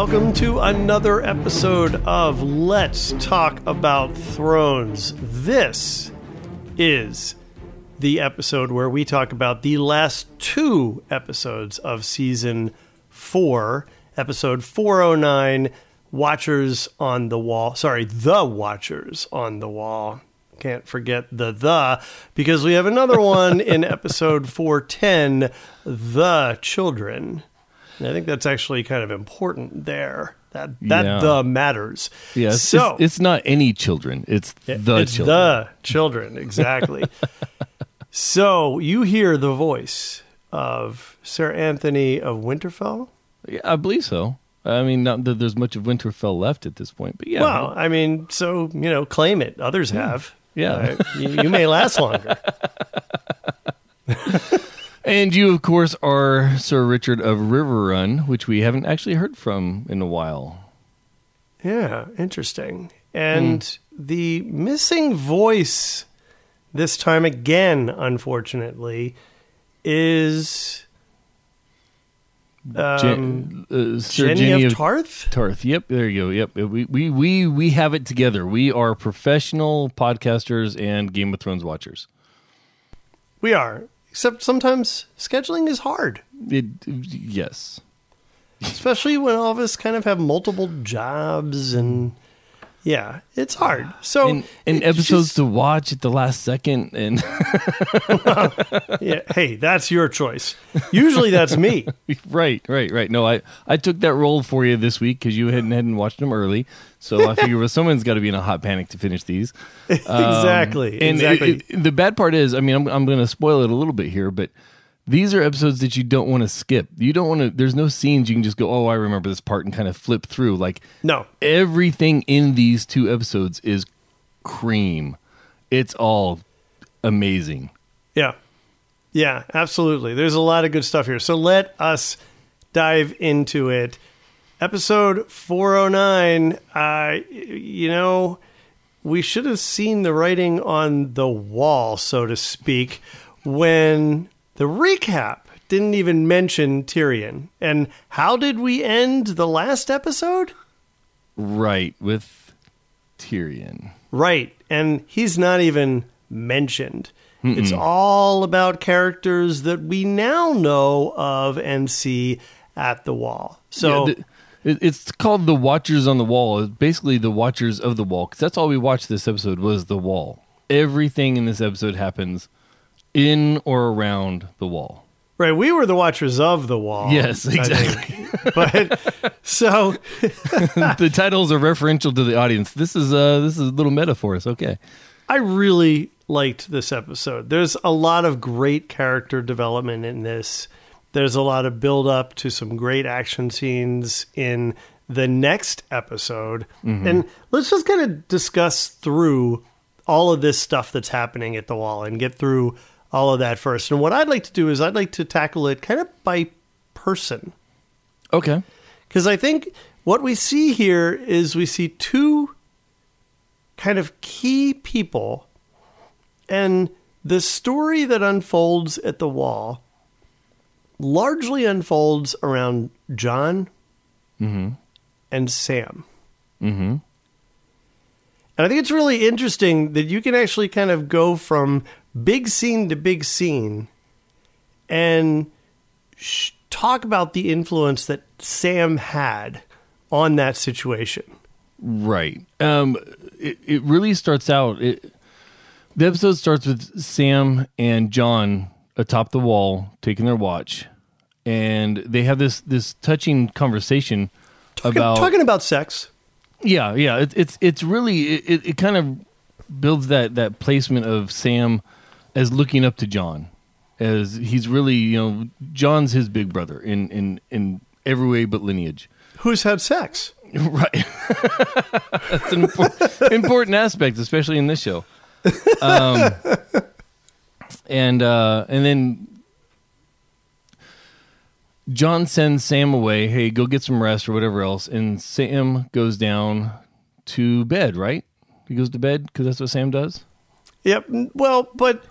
welcome to another episode of Let's Talk About Thrones. This is the episode where we talk about the last two episodes of Season 4, Episode 409, Watchers on the Wall. Sorry, The Watchers on the Wall. Can't forget the, because we have another one in Episode 410, The Children. And I think that's actually kind of important there. That the matters. Yeah, so it's not any children. It's the children. The children, exactly. So you hear the voice of Sir Anthony of Winterfell? Yeah, I believe so. I mean, not that there's much of Winterfell left at this point, but yeah. Well, I mean, so, claim it. Others have. Yeah. You may last longer. And you, of course, are Sir Richard of Riverrun, which we haven't actually heard from in a while. Yeah, interesting. And the missing voice this time again, unfortunately, is Sir Jenny of Tarth? Tarth. Yep, there you go. Yep, we have it together. We are professional podcasters and Game of Thrones watchers. We are. Except sometimes scheduling is hard. Yes. Especially when all of us kind of have multiple jobs and yeah, it's hard. So and episodes to watch at the last second and yeah, hey, that's your choice. Usually that's me. Right. No, I took that role for you this week because you hadn't watched them early. So I figured someone's got to be in a hot panic to finish these. Exactly. The bad part is, I mean, I'm going to spoil it a little bit here, but these are episodes that you don't want to skip. You don't want to. There's no scenes you can just go, oh, I remember this part and kind of flip through. Like, no, everything in these two episodes is cream. It's all amazing. Yeah, absolutely. There's a lot of good stuff here. So let us dive into it. Episode 409, we should have seen the writing on the wall, so to speak, when the recap didn't even mention Tyrion. And how did we end the last episode? Right, with Tyrion. Right, and he's not even mentioned. It's all about characters that we now know of and see at the wall. So... Yeah, it's called The Watchers on the Wall. It's basically the Watchers of the Wall, because that's all we watched this episode was the wall. Everything in this episode happens in or around the wall. Right, we were the Watchers of the Wall. Yes, exactly. But so the titles are referential to the audience. This is a little meta for us. Okay. I really liked this episode. There's a lot of great character development in this. There's a lot of build up to some great action scenes in the next episode. And let's just kind of discuss through all of this stuff that's happening at the wall and get through all of that first. And what I'd like to do is I'd like to tackle it kind of by person. Okay. Because I think what we see here is we see two kind of key people, and the story that unfolds at the wall largely unfolds around Jon and Sam. And I think it's really interesting that you can actually kind of go from big scene to big scene and talk about the influence that Sam had on that situation. Right. It really starts out... The episode starts with Sam and Jon atop the wall taking their watch, and they have this touching conversation talking about sex. Yeah. It's really it kind of builds that placement of Sam as looking up to Jon, as he's really Jon's his big brother in every way but lineage. Who's had sex? Right. That's an important aspect, especially in this show. And then Jon sends Sam away. Hey, go get some rest or whatever else. And Sam goes down to bed, right? He goes to bed because that's what Sam does? Yep. Well, but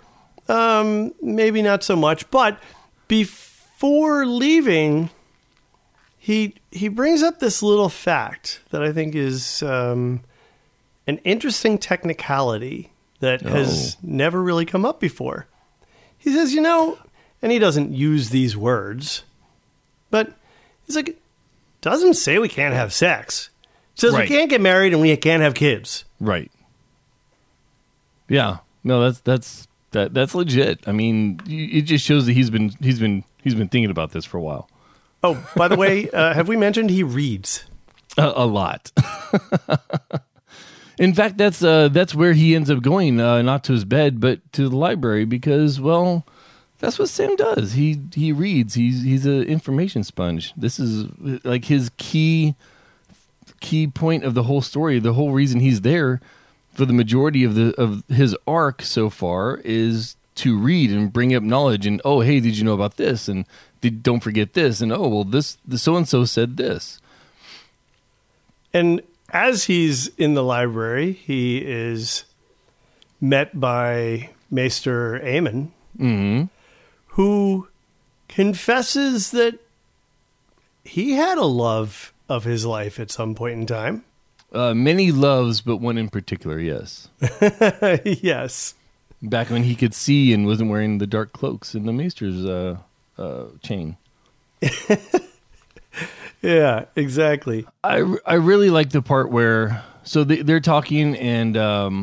maybe not so much. But before leaving, he brings up this little fact that I think is an interesting technicality that has never really come up before. He says, and he doesn't use these words, but he's like, doesn't say we can't have sex. It says we can't get married and we can't have kids. Right. Yeah. No, that's legit. I mean, it just shows that he's been thinking about this for a while. Oh, by the way, have we mentioned he reads? A lot. In fact, that's where he ends up going, not to his bed, but to the library, because, well, that's what Sam does. He reads. He's an information sponge. This is like his key point of the whole story. The whole reason he's there for the majority of his arc so far is to read and bring up knowledge. And oh, hey, did you know about this? And don't forget this. And oh, well, the so and so said this. And as he's in the library, he is met by Maester Aemon, who confesses that he had a love of his life at some point in time. Many loves, but one in particular, yes. Yes. Back when he could see and wasn't wearing the dark cloaks in the Maester's chain. Yeah, exactly. I really like the part where, so they're talking and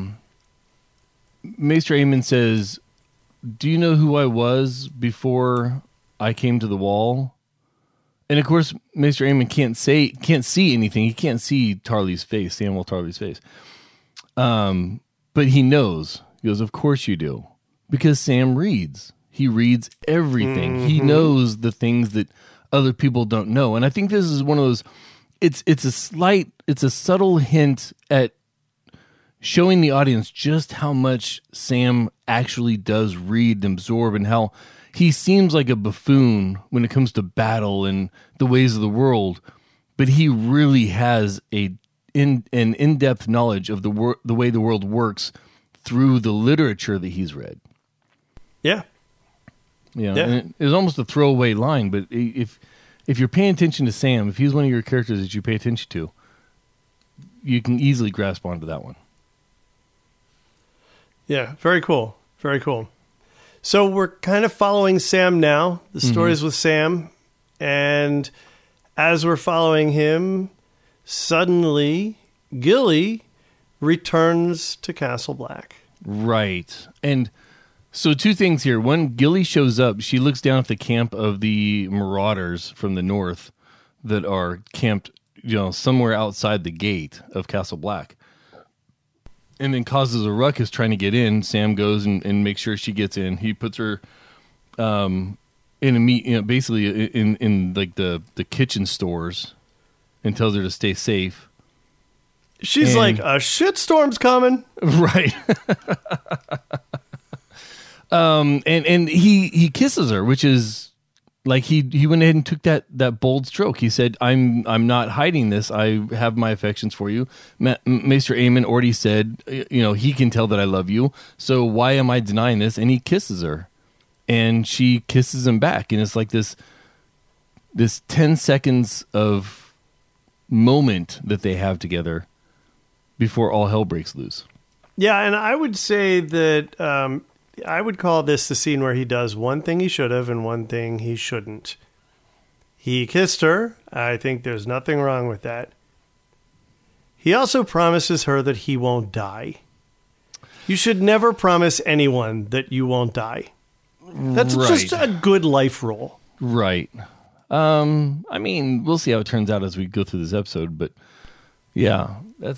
Maester Aemon says, do you know who I was before I came to the wall? And of course, Maester Aemon can't see anything. He can't see Tarly's face, Samuel Tarly's face. But he knows. He goes, of course you do. Because Sam reads. He reads everything. Mm-hmm. He knows the things that other people don't know. And I think this is one of those, it's a subtle hint at showing the audience just how much Sam actually does read and absorb, and how he seems like a buffoon when it comes to battle and the ways of the world, but he really has an in-depth knowledge of the way the world works through the literature that he's read. Yeah. Yeah. And it's almost a throwaway line, but if you're paying attention to Sam, if he's one of your characters that you pay attention to, you can easily grasp onto that one. Yeah, very cool. Very cool. So we're kind of following Sam now. The story's with Sam. And as we're following him, suddenly Gilly returns to Castle Black. Right. And so two things here. One, Gilly shows up. She looks down at the camp of the marauders from the north that are camped, somewhere outside the gate of Castle Black. And then causes a ruckus trying to get in. Sam goes and makes sure she gets in. He puts her in a basically in like the kitchen stores and tells her to stay safe. She's like, a shitstorm's coming. Right. And he kisses her, which is like he went ahead and took that bold stroke. He said, I'm not hiding this. I have my affections for you. Maester Aemon already said, he can tell that I love you. So why am I denying this? And he kisses her, and she kisses him back. And it's like this 10 seconds of moment that they have together before all hell breaks loose. Yeah. And I would say that, I would call this the scene where he does one thing he should have and one thing he shouldn't. He kissed her. I think there's nothing wrong with that. He also promises her that he won't die. You should never promise anyone that you won't die. That's just a good life rule. Right. I mean, we'll see how it turns out as we go through this episode, but yeah,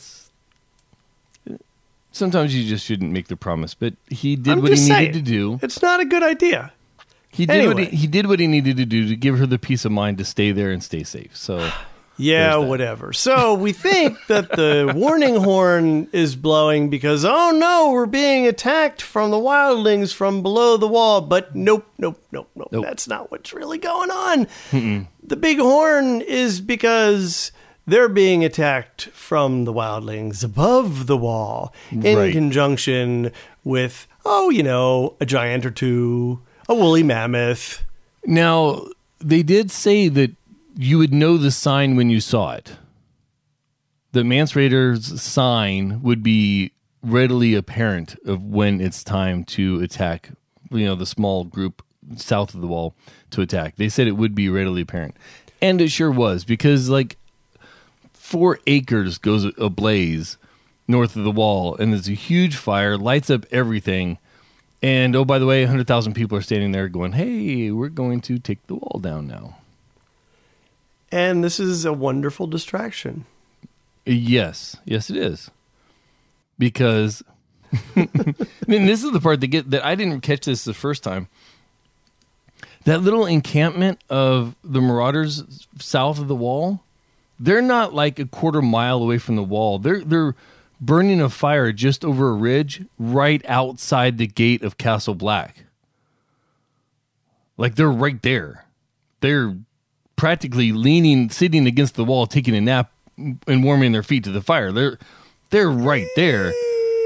sometimes you just shouldn't make the promise, but he did what he needed to do. It's not a good idea. He did what he needed to do to give her the peace of mind to stay there and stay safe. So yeah, whatever. So we think that the warning horn is blowing because, oh no, we're being attacked from the wildlings from below the wall. But nope. That's not what's really going on. Mm-mm. The big horn is because they're being attacked from the wildlings above the wall in conjunction with, a giant or two, a woolly mammoth. Now, they did say that you would know the sign when you saw it. The Mance Raiders sign would be readily apparent of when it's time to attack, the small group south of the wall to attack. They said it would be readily apparent. And it sure was, because 4 acres goes ablaze north of the wall, and there's a huge fire, lights up everything. And, oh, by the way, 100,000 people are standing there going, hey, we're going to take the wall down now. And this is a wonderful distraction. Yes, it is. Because, this is the part that I didn't catch this the first time. That little encampment of the Marauders south of the wall, they're not like a quarter mile away from the wall. They're burning a fire just over a ridge right outside the gate of Castle Black. They're right there. They're practically sitting against the wall, taking a nap and warming their feet to the fire. They're right there.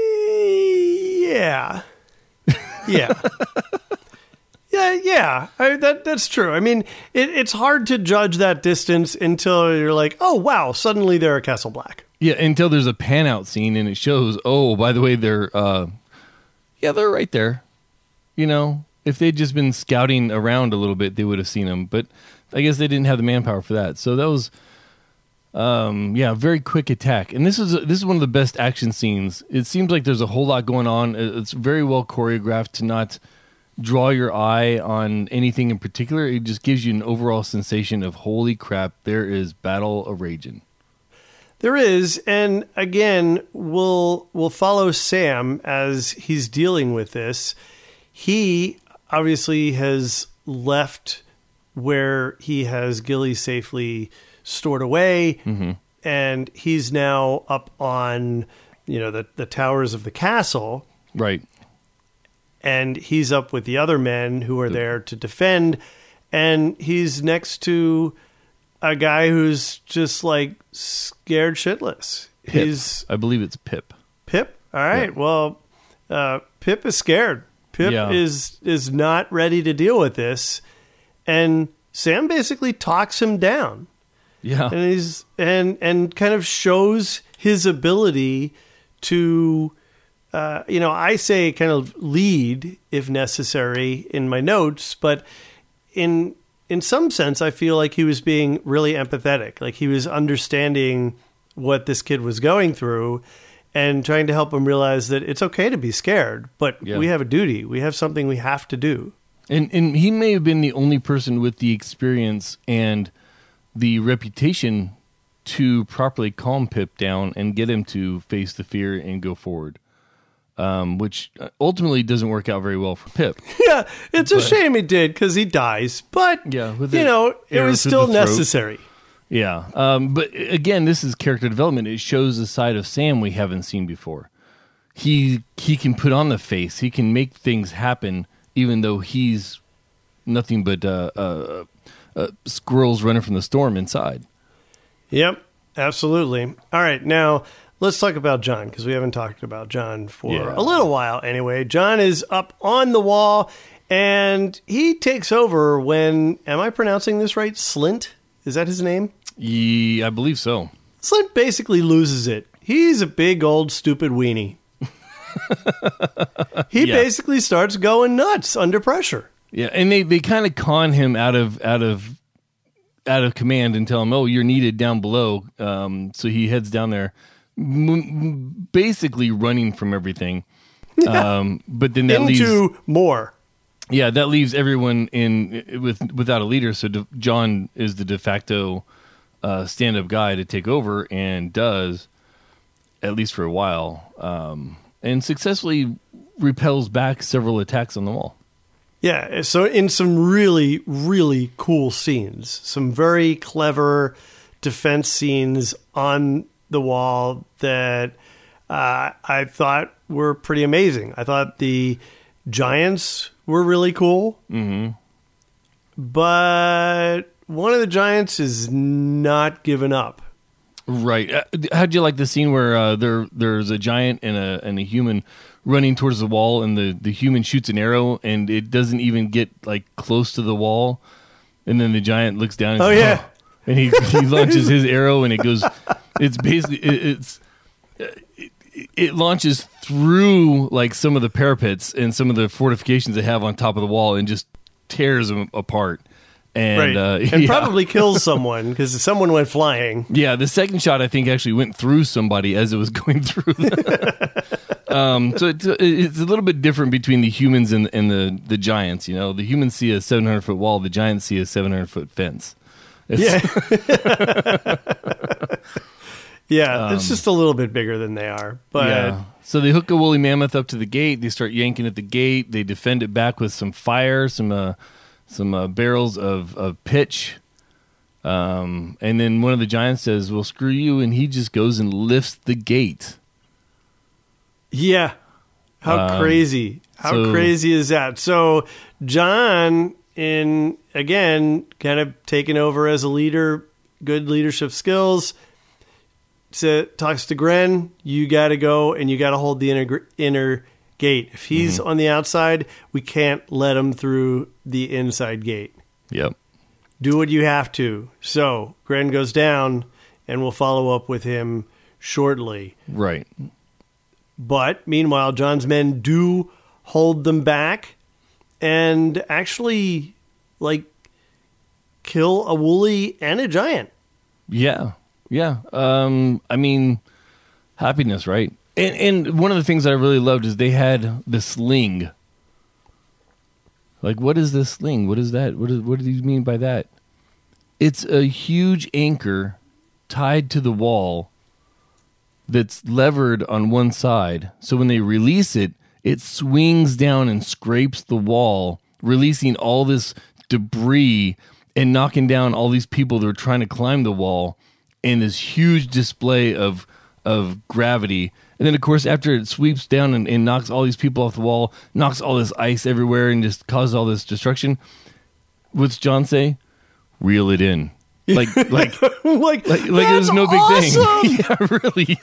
Yeah. Yeah. That's true. I mean, it's hard to judge that distance until you're like, oh, wow, suddenly they're at Castle Black. Yeah, until there's a pan-out scene and it shows, oh, by the way, they're right there. If they'd just been scouting around a little bit, they would have seen them. But I guess they didn't have the manpower for that. So that was, a very quick attack. And this is one of the best action scenes. It seems like there's a whole lot going on. It's very well choreographed to not draw your eye on anything in particular. It just gives you an overall sensation of, holy crap, there is battle a-raging. There is, and again, we'll follow Sam as he's dealing with this. He obviously has left where he has Gilly safely stored away, and he's now up on, the towers of the castle. Right. And he's up with the other men who are there to defend, and he's next to a guy who's just scared shitless. Pip. I believe it's Pip. Pip? All right. Yeah. Well, Pip is scared. Pip is not ready to deal with this. And Sam basically talks him down. Yeah. And he's and kind of shows his ability to I say kind of lead if necessary in my notes, but in some sense, I feel like he was being really empathetic. Like he was understanding what this kid was going through and trying to help him realize that it's okay to be scared, but we have a duty. We have something we have to do. And he may have been the only person with the experience and the reputation to properly calm Pip down and get him to face the fear and go forward. Which ultimately doesn't work out very well for Pip. Yeah, it's a shame he did because he dies, but it was still necessary. Yeah, but again, this is character development. It shows a side of Sam we haven't seen before. He can put on the face. He can make things happen, even though he's nothing but squirrels running from the storm inside. Yep, absolutely. All right, now let's talk about John, because we haven't talked about John for a little while anyway. John is up on the wall, and he takes over when, am I pronouncing this right? Slint? Is that his name? Yeah, I believe so. Slint basically loses it. He's a big old stupid weenie. He basically starts going nuts under pressure. Yeah, and they kind of con him out of command and tell him, oh, you're needed down below. So he heads down there, basically running from everything. But then that leaves more. Yeah, that leaves everyone without a leader. So John is the de facto stand-up guy to take over, and does, at least for a while, and successfully repels back several attacks on the wall. Yeah, so in some really, really cool scenes, some very clever defense scenes on the wall that I thought were pretty amazing. I thought the giants were really cool, but one of the giants is not giving up. Right. How'd you like the scene where there's a giant and a human running towards the wall, and the human shoots an arrow, and it doesn't even get close to the wall, and then the giant looks down and says, And he launches his arrow, and it goes. It's basically it launches through like some of the parapets and some of the fortifications they have on top of the wall, and just tears them apart. And, right. And probably kills someone because someone went flying. Yeah, the second shot I think actually went through somebody as it was going through. So it's a little bit different between the humans and the giants. You know, the humans see a 700-foot wall, the giants see a 700-foot fence. Yeah. Yeah, it's just a little bit bigger than they are. But yeah. So they hook a woolly mammoth up to the gate. They start yanking at the gate. They defend it back with some fire, some barrels of pitch. And then one of the giants says, well, screw you. And he just goes and lifts the gate. Yeah. How crazy. How crazy is that? So Jon, again, kind of taking over as a leader, good leadership skills, talks to Gren, you got to go and you got to hold the inner gate. If he's on the outside, we can't let him through the inside gate. Yep. Do what you have to. So Gren goes down, and we'll follow up with him shortly. Right. But meanwhile, Jon's men do hold them back and actually, like, kill a woolly and a giant. Yeah. Yeah. I mean, happiness, right? And one of the things that I really loved is they had the sling. Like, what is this sling? What is that? What do you mean by that? It's a huge anchor tied to the wall that's levered on one side. So when they release it, it swings down and scrapes the wall, releasing all this debris and knocking down all these people that are trying to climb the wall. And this huge display of gravity. And then, of course, after it sweeps down and knocks all these people off the wall, knocks all this ice everywhere and just causes all this destruction, what's Jon say? Reel it in. Like it was no big thing. Yeah, really.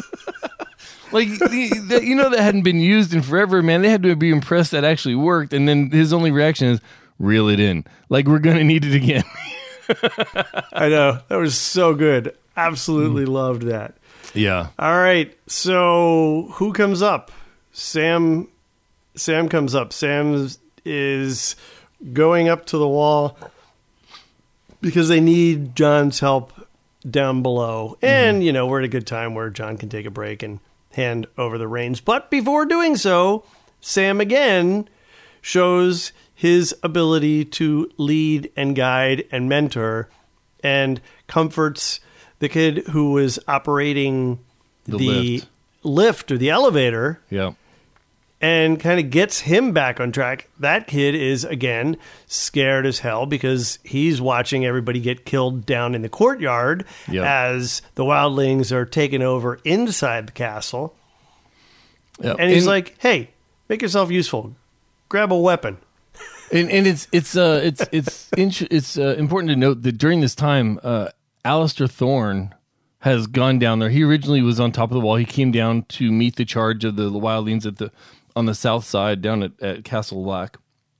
That hadn't been used in forever, man. They had to be impressed that actually worked. And then his only reaction is, reel it in. Like, we're going to need it again. I know. That was so good. Absolutely loved that. Yeah. All right. So who comes up? Sam comes up. Sam is going up to the wall because they need Jon's help down below. And, we're at a good time where Jon can take a break and hand over the reins. But before doing so, Sam again shows his ability to lead and guide and mentor, and comforts the kid who was operating the lift or the elevator. Yeah. And kind of gets him back on track. That kid is, again, scared as hell because he's watching everybody get killed down in the courtyard as the wildlings are taking over inside the castle. Yep. And he's like, hey, make yourself useful. Grab a weapon. And it's important to note that during this time, Alistair Thorne has gone down there. He originally was on top of the wall. He came down to meet the charge of the wildlings on the south side down at Castle Black.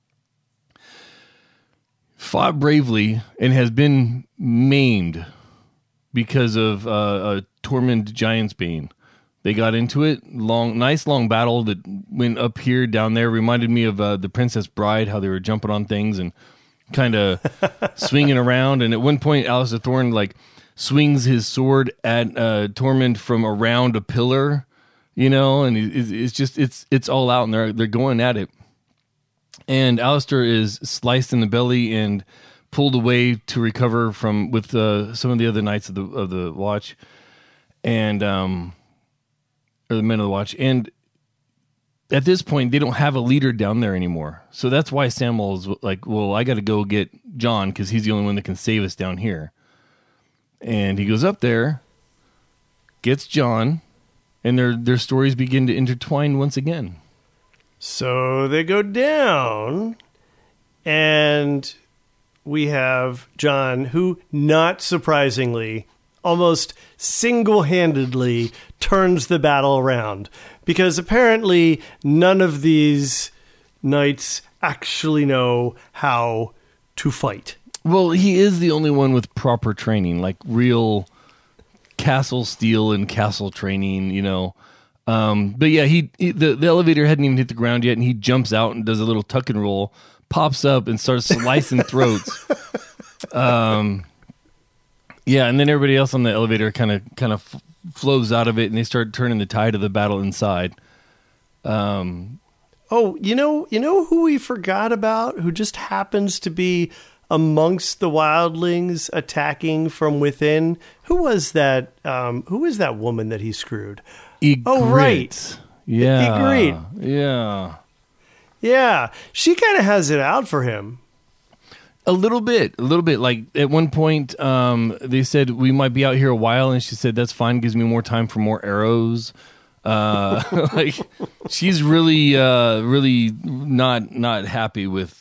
Fought bravely and has been maimed because of Tormund Giantsbane. They got into it, nice long battle that went up here, down there. Reminded me of the Princess Bride, how they were jumping on things and kind of swinging around. And at one point, Alistair Thorne swings his sword at Tormund from around a pillar, and it's all out, and they're going at it. And Alistair is sliced in the belly and pulled away to recover with some of the other knights of the watch, and or the men of the watch. And at this point, they don't have a leader down there anymore. So that's why Samwell is like, well, I got to go get Jon because he's the only one that can save us down here. And he goes up there, gets Jon, and their stories begin to intertwine once again. So they go down, and we have Jon, who, not surprisingly, almost single-handedly turns the battle around, because apparently none of these knights actually know how to fight. Well, he is the only one with proper training, like real castle steel and castle training, But yeah, the elevator hadn't even hit the ground yet, and he jumps out and does a little tuck and roll, pops up and starts slicing throats. Yeah, and then everybody else on the elevator kind of flows out of it, and they start turning the tide of the battle inside. Oh, you know who we forgot about, who just happens to be amongst the wildlings attacking from within? Who was that? Who was that woman that he screwed? Ygritte. Oh, right. Yeah. Ygritte. Yeah. Yeah. She kind of has it out for him. A little bit. Like at one point, they said we might be out here a while, and she said that's fine. Gives me more time for more arrows. Like she's really not happy with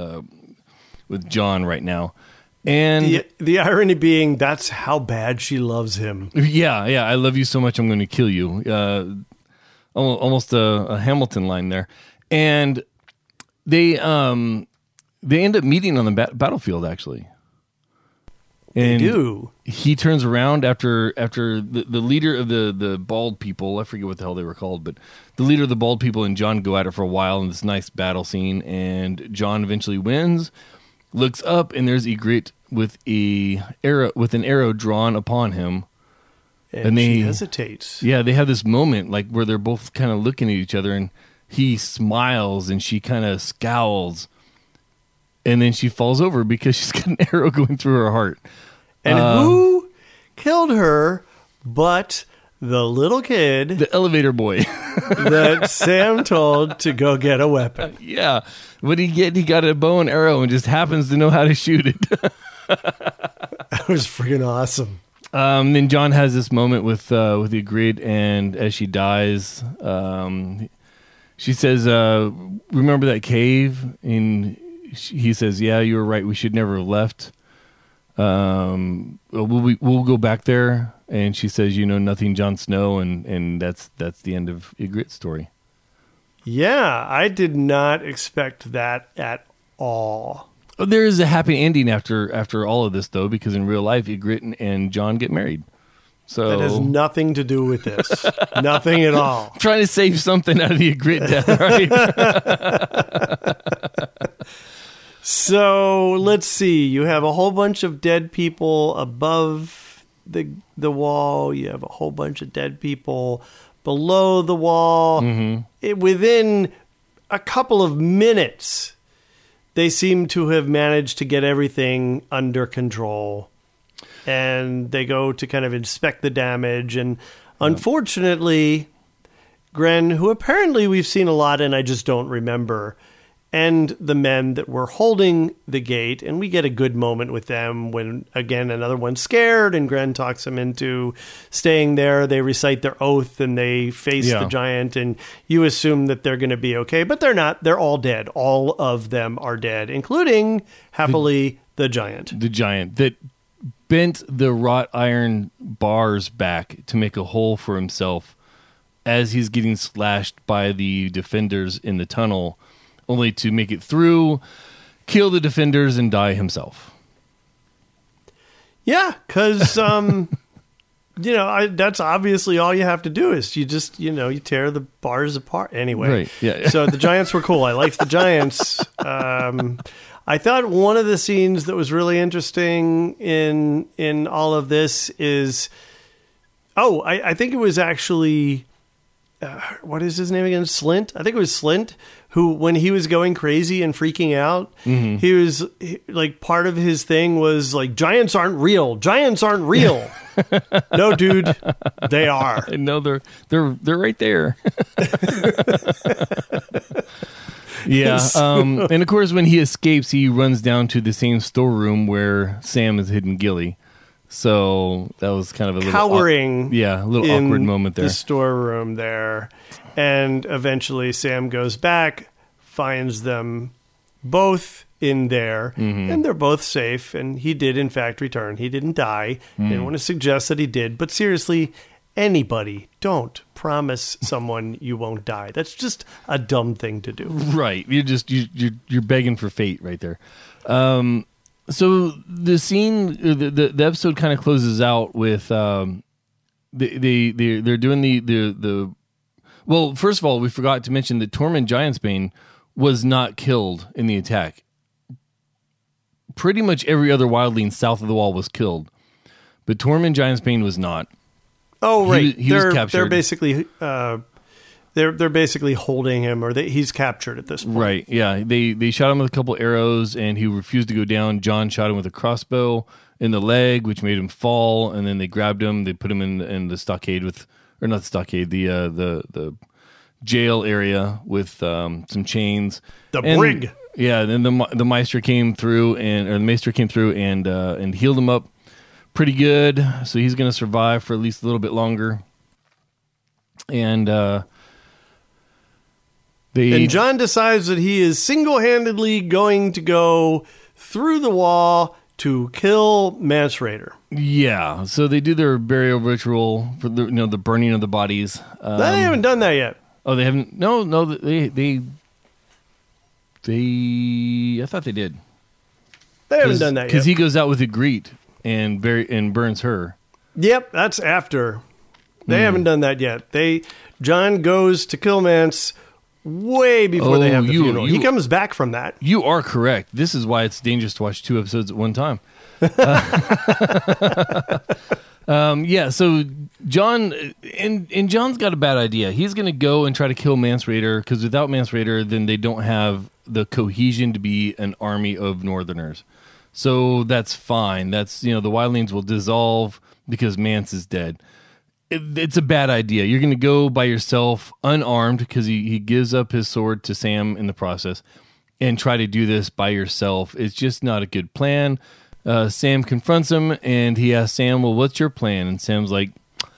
Jon right now, and the irony being that's how bad she loves him. Yeah. I love you so much, I'm going to kill you. Almost a Hamilton line there, and they end up meeting on the battlefield, actually. And they do. He turns around after the leader of the bald people, I forget what the hell they were called, but the leader of the bald people and Jon go at it for a while in this nice battle scene, and Jon eventually wins, looks up, and there's Ygritte with an arrow drawn upon him. And she hesitates. Yeah, they have this moment like where they're both kind of looking at each other, and he smiles and she kind of scowls. And then she falls over because she's got an arrow going through her heart. And who killed her but the little kid? The elevator boy. That Sam told to go get a weapon. Yeah. What did he get? He got a bow and arrow and just happens to know how to shoot it. That was freaking awesome. Then Jon has this moment with Ygritte, and as she dies, she says, remember that cave? And he says, yeah, you were right. We should never have left. We'll go back there. And she says, nothing, Jon Snow. And that's the end of Ygritte's story. Yeah, I did not expect that at all. There is a happy ending after all of this, though, because in real life, Ygritte and Jon get married. So that has nothing to do with this. Nothing at all. I'm trying to save something out of the Ygritte death, right? So let's see. You have a whole bunch of dead people above the wall. You have a whole bunch of dead people below the wall. Mm-hmm. Within a couple of minutes, they seem to have managed to get everything under control. And they go to kind of inspect the damage. And unfortunately, Gren, who apparently we've seen a lot and I just don't remember, and the men that were holding the gate, and we get a good moment with them when, again, another one's scared, and Gren talks them into staying there. They recite their oath, and they face the giant, and you assume that they're going to be okay, but they're not. They're all dead. All of them are dead, including, happily, the giant. The giant that bent the wrought iron bars back to make a hole for himself as he's getting slashed by the defenders in the tunnel, only to make it through, kill the defenders, and die himself. Yeah, because, that's obviously all you have to do is you just, you tear the bars apart. Anyway, right, yeah. So the giants were cool. I liked the giants. I thought one of the scenes that was really interesting in all of this is, I think it was actually, what is his name again? Slint? I think it was Slint, who, when he was going crazy and freaking out, he was like, part of his thing was like, giants aren't real. Giants aren't real. No, dude, they are. No, they're right there. Yeah. And of course, when he escapes, he runs down to the same storeroom where Sam has hidden Gilly. So that was kind of a little cowering. A little awkward moment there. The storeroom there. And eventually Sam goes back, finds them both in there, and they're both safe. And he did, in fact, return. He didn't die. Didn't want to suggest that he did. But seriously, anybody, don't promise someone you won't die. That's just a dumb thing to do. Right. You're begging for fate right there. So the scene, the episode kind of closes out with they're doing the. Well, first of all, we forgot to mention that Tormund Giantsbane was not killed in the attack. Pretty much every other wildling south of the wall was killed, but Tormund Giantsbane was not. Oh, right. He was captured. They're basically they're basically holding him, or he's captured at this point. Right. Yeah. They shot him with a couple arrows, and he refused to go down. Jon shot him with a crossbow in the leg, which made him fall. And then they grabbed him. They put him in the stockade or not the stockade, the jail area with some chains. The brig. Yeah. Then the Maester came through, and healed him up pretty good. So he's going to survive for at least a little bit longer. And Jon decides that he is single-handedly going to go through the wall to kill Mance Rayder. Yeah, so they do their burial ritual for the burning of the bodies. They haven't done that yet. Oh, they haven't. No, they. I thought they did. They haven't done that yet because he goes out with Ygritte and burns her. Yep, that's after. They haven't done that yet. Jon goes to kill Mance way before they have the funeral. He comes back from that. You are correct. This is why it's dangerous to watch 2 episodes at one time. Yeah, so Jon and Jon's got a bad idea. He's going to go and try to kill Mance Rayder because without Mance Rayder, then they don't have the cohesion to be an army of Northerners. So that's fine. That's the wildlings will dissolve because Mance is dead. It's a bad idea. You're going to go by yourself, unarmed, because he gives up his sword to Sam in the process, and try to do this by yourself. It's just not a good plan. Sam confronts him, and he asks Sam, well, what's your plan? And Sam's like,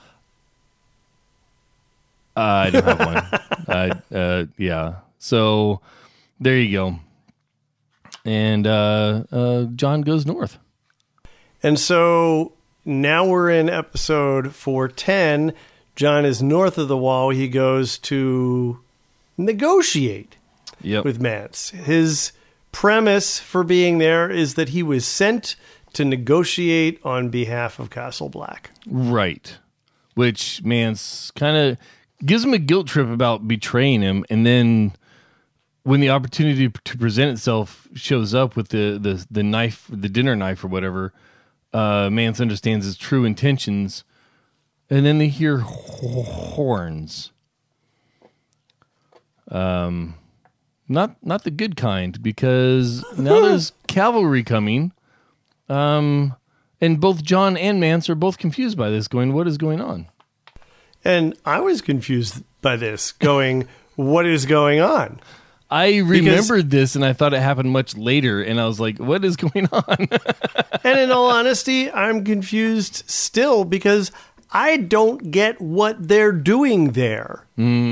I don't have one. Yeah. So there you go. And Jon goes north. And so now we're in episode 410. Jon is north of the wall. He goes to negotiate with Mance. His premise for being there is that he was sent to negotiate on behalf of Castle Black. Right. Which Mance kind of gives him a guilt trip about betraying him. And then when the opportunity to present itself shows up with the knife, the dinner knife or whatever, Mance understands his true intentions, and then they hear horns. Not the good kind, because now there's cavalry coming, and both Jon and Mance are both confused by this, going, what is going on? And I was confused by this, going, what is going on? I remembered this, and I thought it happened much later, and I was like, what is going on? And in all honesty, I'm confused still, because I don't get what they're doing there.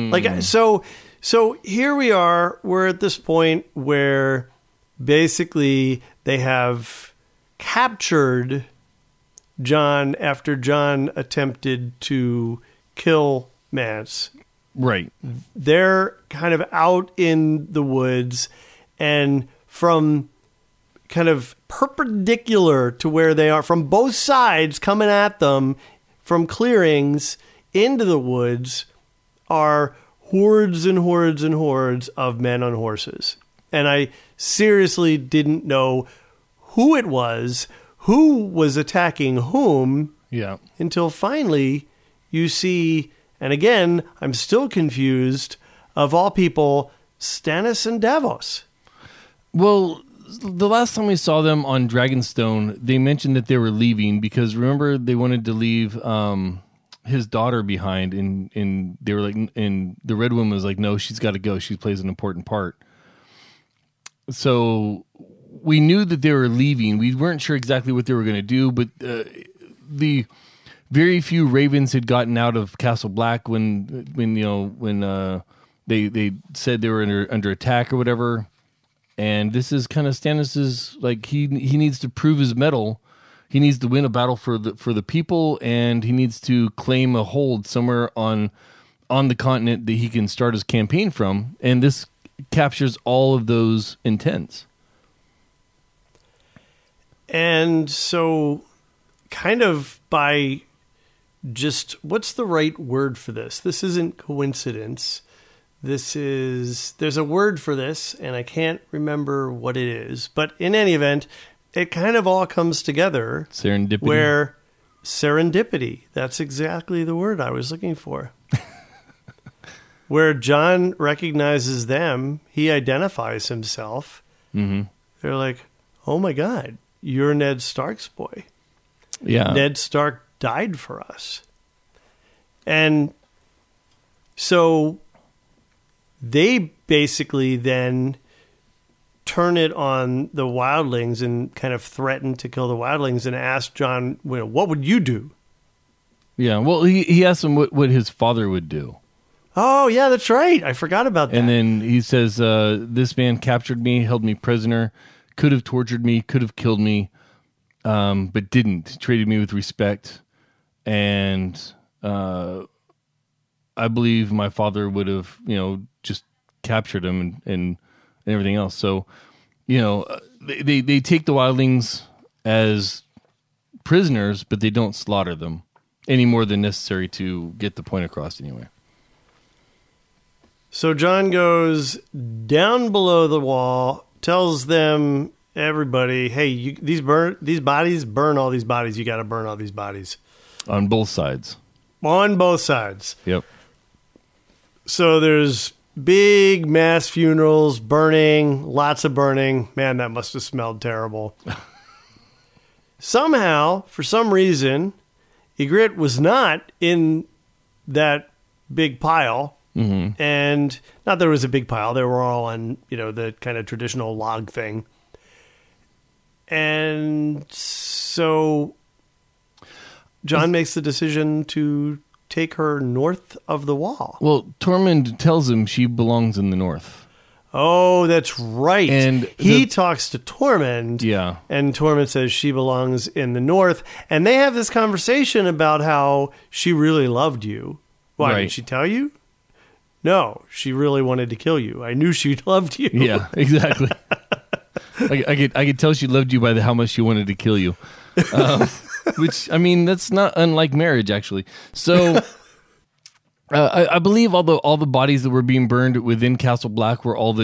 So here we are. We're at this point where basically they have captured Jon after Jon attempted to kill Mance. Right. They're kind of out in the woods, and from kind of perpendicular to where they are, from both sides coming at them from clearings into the woods, are hordes and hordes and hordes of men on horses. And I seriously didn't know who it was, who was attacking whom, until finally you see, and again, I'm still confused, of all people, Stannis and Davos. Well, the last time we saw them on Dragonstone, they mentioned that they were leaving because, remember, they wanted to leave his daughter behind, and they were like, and the Red Woman was like, no, she's got to go. She plays an important part. So we knew that they were leaving. We weren't sure exactly what they were going to do, but the very few Ravens had gotten out of Castle Black when they said they were under attack or whatever. And this is kind of Stannis's, like, he needs to prove his mettle. He needs to win a battle for the people, and he needs to claim a hold somewhere on the continent that he can start his campaign from. And this captures all of those intents. And so, kind of by just, what's the right word for this? This isn't coincidence. There's a word for this, and I can't remember what it is. But in any event, it kind of all comes together. Serendipity. That's exactly the word I was looking for. Where Jon recognizes them, he identifies himself. Mm-hmm. They're like, oh my God, you're Ned Stark's boy. Yeah. Ned Stark died for us. And so they basically then turn it on the wildlings and kind of threaten to kill the wildlings and ask Jon, well, what would you do? Yeah, well, he asked him what his father would do. Oh, yeah, that's right. I forgot about that. And then he says, this man captured me, held me prisoner, could have tortured me, could have killed me, but didn't. Treated me with respect. And I believe my father would have, just captured him and everything else. So, they take the wildlings as prisoners, but they don't slaughter them any more than necessary to get the point across anyway. So Jon goes down below the wall, tells them, everybody, hey, these bodies, burn all these bodies. You got to burn all these bodies. On both sides. On both sides. Yep. So there's big mass funerals, burning, lots of burning. Man, that must have smelled terrible. Somehow, for some reason, Ygritte was not in that big pile. Mm-hmm. And not that it was a big pile. They were all on, the kind of traditional log thing. And so Jon makes the decision to take her north of the wall. Well, Tormund tells him she belongs in the north. Oh, that's right. And he talks to Tormund. Yeah. And Tormund says she belongs in the north. And they have this conversation about how she really loved you. Why, right. Did she tell you? No, she really wanted to kill you. I knew she loved you. Yeah, exactly. I could tell she loved you by how much she wanted to kill you. Which, I mean, that's not unlike marriage, actually. So, I believe all the bodies that were being burned within Castle Black were all the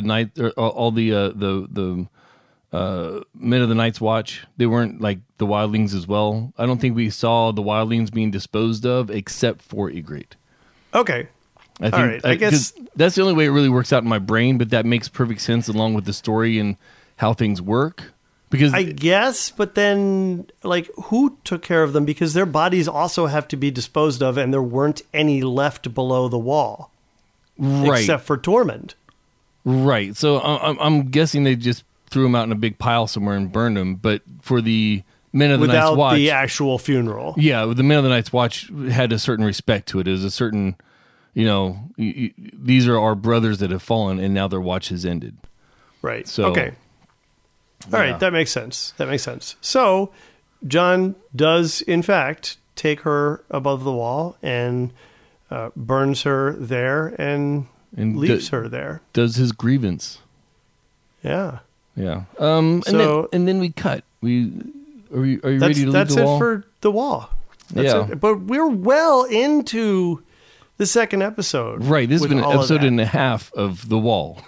men of the Night's Watch. They weren't like the wildlings as well. I don't think we saw the wildlings being disposed of except for Ygritte. Okay. I think, all right. I guess that's the only way it really works out in my brain, but that makes perfect sense along with the story and how things work. Because I guess, but then, who took care of them? Because their bodies also have to be disposed of, and there weren't any left below the wall. Right. Except for Tormund. Right. So I'm guessing they just threw them out in a big pile somewhere and burned them, but for the Men of the Night's Watch... Without the actual funeral. Yeah, the Men of the Night's Watch had a certain respect to it. It was a certain... these are our brothers that have fallen, and now their watch has ended. Right. So, okay. All right, that makes sense. So, Jon does, in fact, take her above the wall and burns her there and leaves her there. Does his grievance. Yeah. Yeah. And then we cut. Are you ready to leave the wall? That's it for the wall. That's it. But we're well into the second episode. Right. This has been an episode and a half of the wall.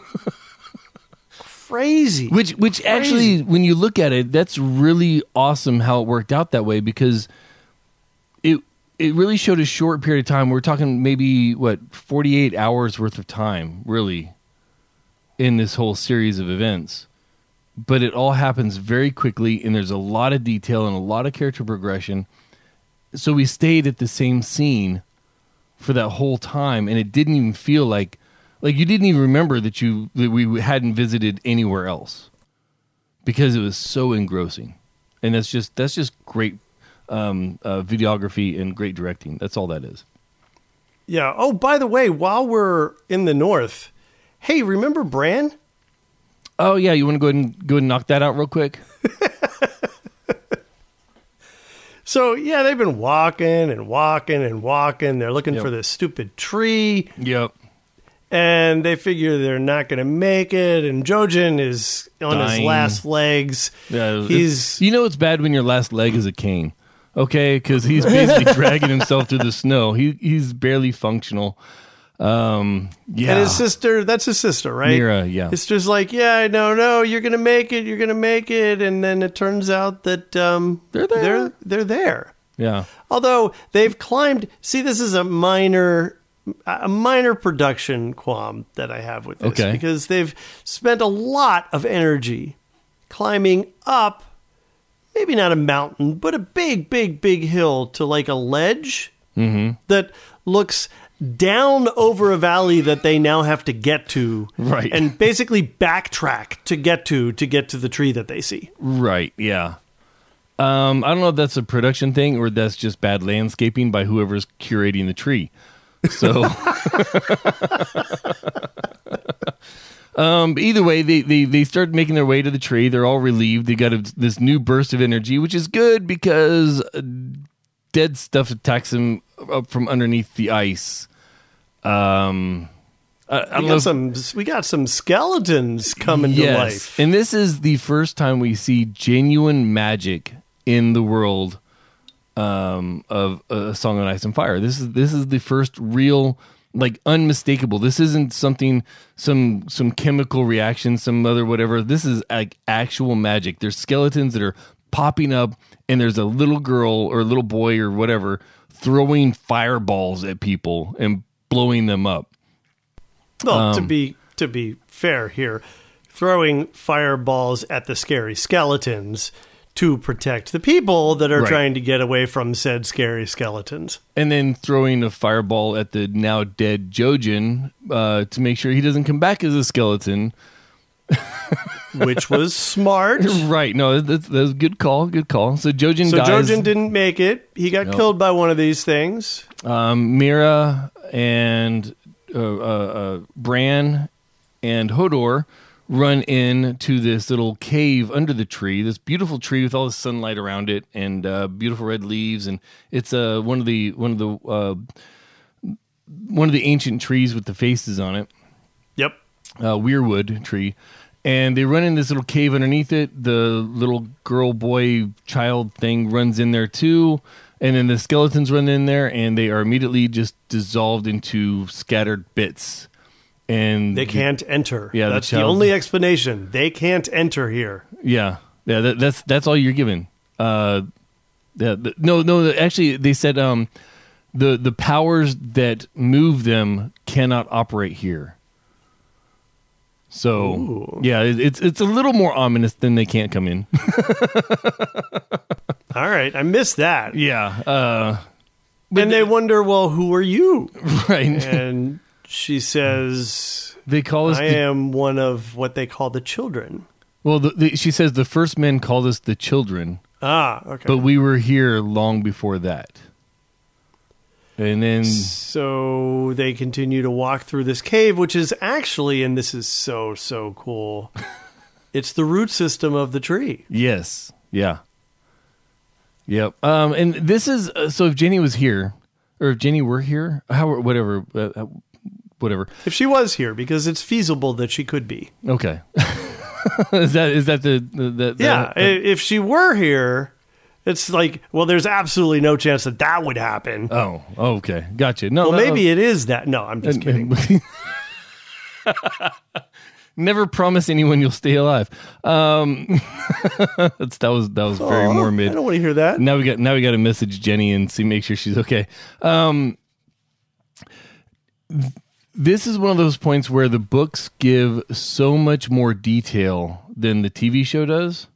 Crazy. Which actually, when you look at it, that's really awesome how it worked out that way, because it really showed a short period of time. We're talking maybe 48 hours worth of time, really, in this whole series of events. But it all happens very quickly, and there's a lot of detail and a lot of character progression. So we stayed at the same scene for that whole time, and it didn't even feel like you didn't even remember that we hadn't visited anywhere else, because it was so engrossing. And that's just great videography and great directing. That's all that is. Yeah. Oh, by the way, while we're in the north, hey, remember Bran? Oh yeah, you want to go ahead and knock that out real quick? So yeah, they've been walking and walking and walking. They're looking for this stupid tree. Yep. and they figure they're not going to make it, and Jojen is on his Dying. last legs. Yeah, He's it's bad when your last leg is a cane, okay? Because he's basically dragging himself through the snow. He's barely functional. Yeah, and his sister, that's his sister, right? Mira, yeah. His sister's like, yeah, no, you're going to make it, and then it turns out that They're there. They're there. Yeah. Although they've climbed, see, this is a minor production qualm that I have with this, Okay. because they've spent a lot of energy climbing up, maybe not a mountain, but a big, big, big hill to like a ledge that looks down over a valley that they now have to get to, Right. and basically backtrack to get to the tree that they see. Right, yeah. I don't know if that's a production thing or that's just bad landscaping by whoever's curating the tree. So, but either way, they start making their way to the tree. They're all relieved. They got this new burst of energy, which is good because dead stuff attacks them up from underneath the ice. I don't know. We got some skeletons coming to life. And this is the first time we see genuine magic in the world of A Song of Ice and Fire. This is the first real, like, unmistakable. This isn't something, some chemical reaction, some other whatever. This is like actual magic. There's skeletons that are popping up, and there's a little girl or a little boy or whatever throwing fireballs at people and blowing them up. Well, to be fair here, throwing fireballs at the scary skeletons to protect the people that are Right. trying to get away from said scary skeletons. And then throwing a fireball at the now dead Jojen to make sure he doesn't come back as a skeleton. Which was smart. Right. No, that was a good call. Good call. So Jojen So dies. Jojen didn't make it. He got killed by one of these things. Mira and Bran and Hodor run into this little cave under the tree, this beautiful tree with all the sunlight around it and beautiful red leaves, and it's one of the ancient trees with the faces on it. Yep. Weirwood tree, and they run in this little cave underneath it. The little girl, boy, child thing runs in there too, and then the skeletons run in there, and they are immediately just dissolved into scattered bits. And They can't enter. Yeah, That's the the child- only explanation. They can't enter here. Yeah. That's all you're given. No. Actually, they said the powers that move them cannot operate here. So Ooh. yeah, it's a little more ominous than they can't come in. All right. I missed that. Yeah. And they wonder, well, who are you? Right. And she says, They call us. I am one of what they call the children. Well, she says the first men called us the children, Ah, okay. but we were here long before that. And then So they continue to walk through this cave, which is actually, and this is so cool, it's the root system of the tree. yes, yeah, yep. And this is so if Jenny was here, or if Jenny were here, whatever. If she was here, because it's feasible that she could be. Okay. is that the Yeah, if she were here, it's like, well, there's absolutely no chance that would happen. Oh, okay, gotcha. No, Well, maybe it is that. No, I'm just kidding. Never promise anyone you'll stay alive. that was very Aw, morbid. I don't want to hear that. Now we got to message Jenny and make sure she's okay. This is one of those points where the books give so much more detail than the TV show does.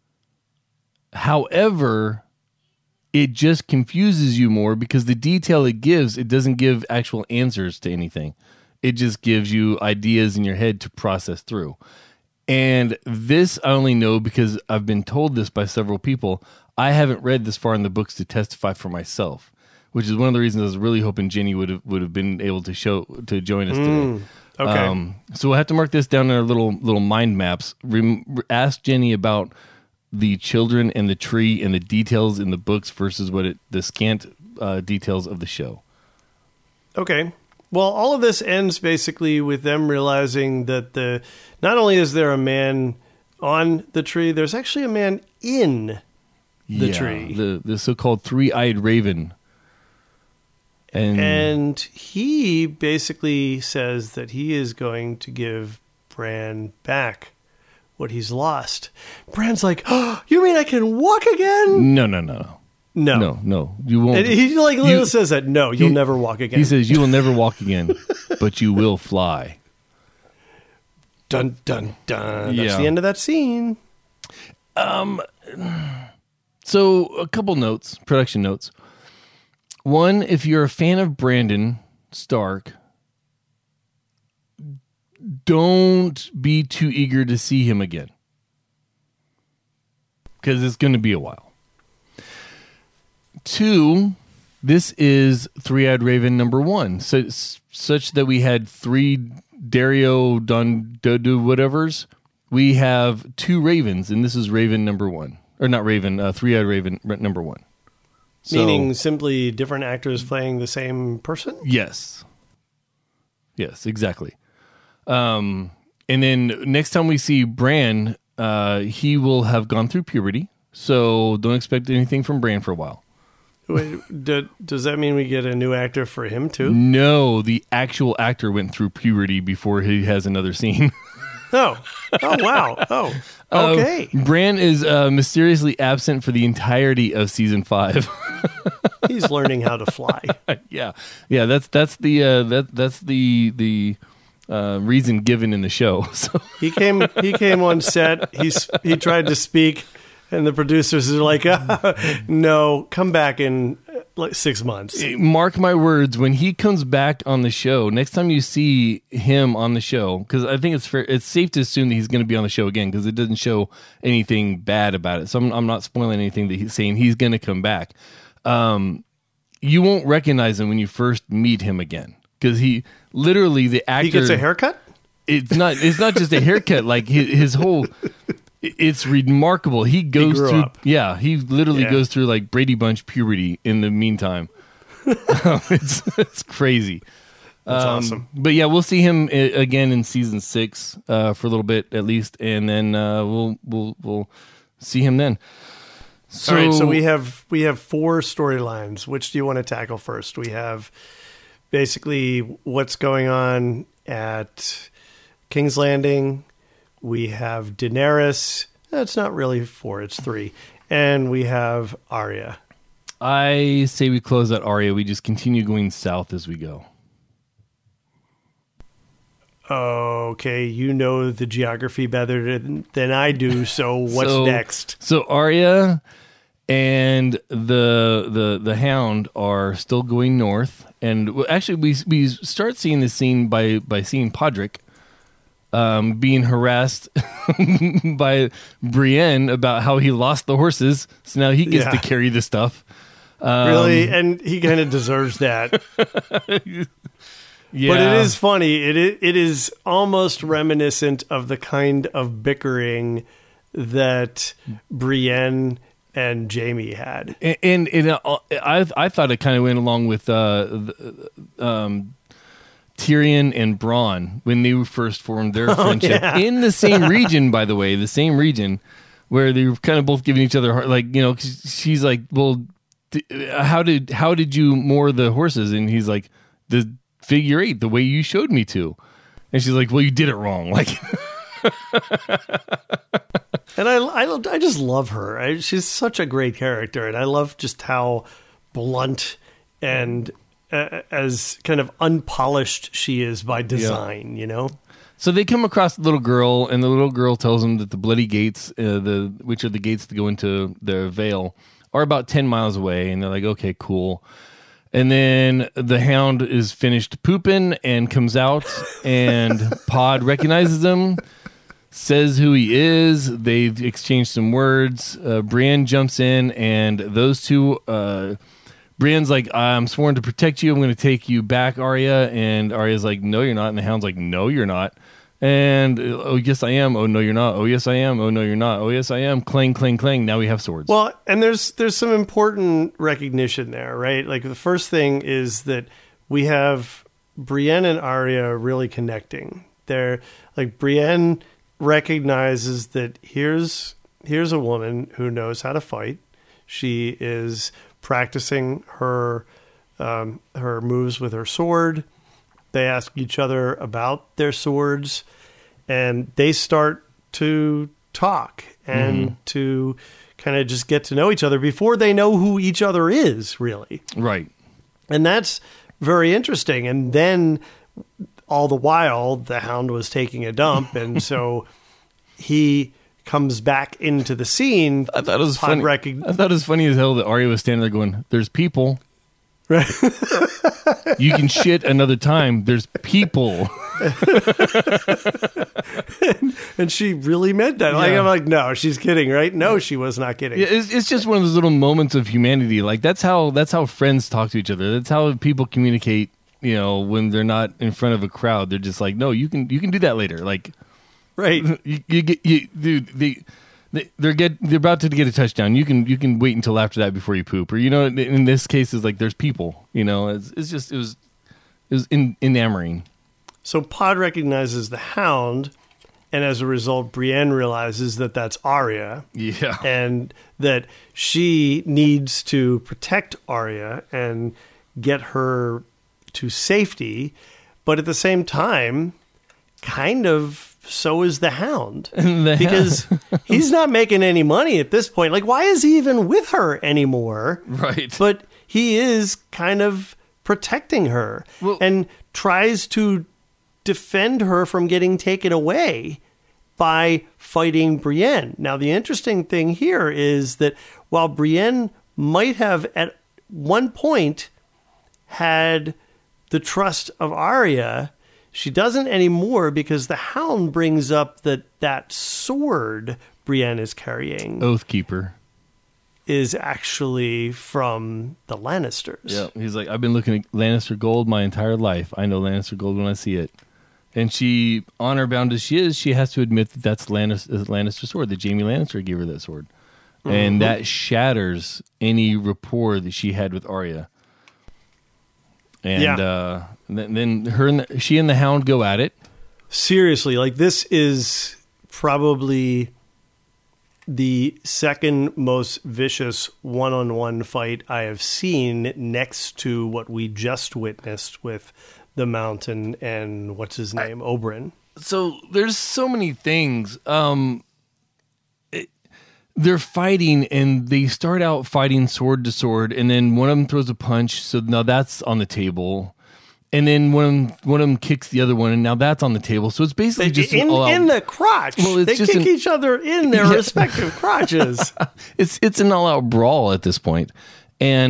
However, it just confuses you more because the detail it gives, it doesn't give actual answers to anything. It just gives you ideas in your head to process through. And this I only know because I've been told this by several people. I haven't read this far in the books to testify for myself, which is one of the reasons I was really hoping Jenny would have been able to join us today. Okay. So we'll have to mark this down in our little mind maps. Ask Jenny about the children and the tree and the details in the books versus the scant details of the show. Okay. Well, all of this ends basically with them realizing that not only is there a man on the tree, there's actually a man in the tree. The so-called three-eyed raven. And he basically says that he is going to give Bran back what he's lost. Bran's like, "Oh, you mean I can walk again?" No. You won't. And he literally says that, "No, you'll never walk again." He says, "You will never walk again, but you will fly." Dun, dun, dun. That's the end of that scene. So a couple notes, production notes. One, if you're a fan of Brandon Stark, don't be too eager to see him again, because it's going to be a while. Two, this is Three-Eyed Raven number 1, such that we had 3 Dario Don Dodo whatevers. We have 2 Ravens, and this is Raven number 1. Or not Raven, Three-Eyed Raven number 1. So, meaning simply different actors playing the same person? Yes. Yes, exactly. And then next time we see Bran, he will have gone through puberty. So don't expect anything from Bran for a while. Wait, does that mean we get a new actor for him too? No, the actual actor went through puberty before he has another scene. Oh wow. Oh, okay. Bran is mysteriously absent for the entirety of season 5. He's learning how to fly. Yeah. That's the reason given in the show. So he came on set. He tried to speak, and the producers are like, "No, come back in like 6 months." Mark my words, when he comes back on the show, next time you see him on the show, because I think it's safe to assume that he's going to be on the show again, because it doesn't show anything bad about it. So I'm not spoiling anything that he's saying he's going to come back. You won't recognize him when you first meet him again, because he literally, the actor, he gets a haircut. It's not just a haircut. Like his whole. It's remarkable. He goes through. Up. Yeah, he literally goes through like Brady Bunch puberty in the meantime. It's crazy. That's awesome. But yeah, we'll see him again in season 6 for a little bit at least, and then we'll see him then. So, all right, so we have 4 storylines. Which do you want to tackle first? We have basically what's going on at King's Landing. We have Daenerys. That's not really 4, it's 3. And we have Arya. I say we close out Arya. We just continue going south as we go. Okay, you know the geography better than I do, so what's next? So Arya and the Hound are still going north. And actually, we start seeing this scene by seeing Podrick being harassed by Brienne about how he lost the horses, so now he gets to carry the stuff. Really, and he kind of deserves that. Yeah. But it is funny. It is almost reminiscent of the kind of bickering that Brienne and Jaime had, and I thought it kind of went along with Tyrion and Bronn when they first formed their friendship in the same region, by the way, the same region where they were kind of both giving each other like, you know, 'cause she's like, well, how did you moor the horses? And he's like, the figure 8, the way you showed me to. And she's like, well, you did it wrong. Like, and I just love her. She's such a great character, and I love just how blunt and as kind of unpolished she is by design, you know? So they come across the little girl, and the little girl tells them that the Bloody Gates, which are the gates that go into the Vale, are about 10 miles away. And they're like, okay, cool. And then the Hound is finished pooping and comes out, and Pod recognizes him, says who he is. They've exchanged some words. Brienne jumps in, and those two... Brienne's like, I'm sworn to protect you. I'm going to take you back, Arya. And Arya's like, no, you're not. And the Hound's like, no, you're not. And, oh, yes, I am. Oh, no, you're not. Oh, yes, I am. Oh, no, you're not. Oh, yes, I am. Clang, clang, clang. Now we have swords. Well, and there's some important recognition there, right? Like the first thing is that we have Brienne and Arya really connecting. They're like, Brienne recognizes that here's a woman who knows how to fight. She is practicing her moves with her sword. They ask each other about their swords, and they start to talk and to kind of just get to know each other before they know who each other is, really. Right. And that's very interesting. And then all the while, the Hound was taking a dump, and so he comes back into the scene. I thought it was funny. I thought it was funny as hell that Arya was standing there going, "There's people." Right. You can shit another time. There's people. and she really meant that. Like, Yeah. I'm like, no, she's kidding, right? No, she was not kidding. Yeah, it's just one of those little moments of humanity. Like that's how friends talk to each other. That's how people communicate. You know, when they're not in front of a crowd, they're just like, "No, you can do that later." Like, Right. dude. They're about to get a touchdown. You can wait until after that before you poop. Or in this case, it's like there's people. You know, it's just it was enamoring. So Pod recognizes the Hound, and as a result, Brienne realizes that that's Arya. Yeah. And that she needs to protect Arya and get her to safety. But at the same time, kind of so is the Hound. Because he's not making any money at this point. Like, why is he even with her anymore? Right. But he is kind of protecting her and tries to defend her from getting taken away by fighting Brienne. Now, the interesting thing here is that while Brienne might have at one point had the trust of Arya, she doesn't anymore because the Hound brings up that sword Brienne is carrying, Oathkeeper, is actually from the Lannisters. Yeah, he's like, I've been looking at Lannister gold my entire life. I know Lannister gold when I see it. And she, honor bound as she is, she has to admit that that's Lannister sword, that Jaime Lannister gave her that sword. Mm-hmm. And that shatters any rapport that she had with Arya. And then she and the Hound go at it. Seriously, like this is probably the second most vicious one-on-one fight I have seen, next to what we just witnessed with the Mountain and what's his name, Oberyn. So there's so many things. They're fighting, and they start out fighting sword to sword, and then one of them throws a punch, so now that's on the table. And then one of them kicks the other one, and now that's on the table. So it's basically just in the crotch. Well, they kick each other in their respective crotches. It's an all-out brawl at this point. And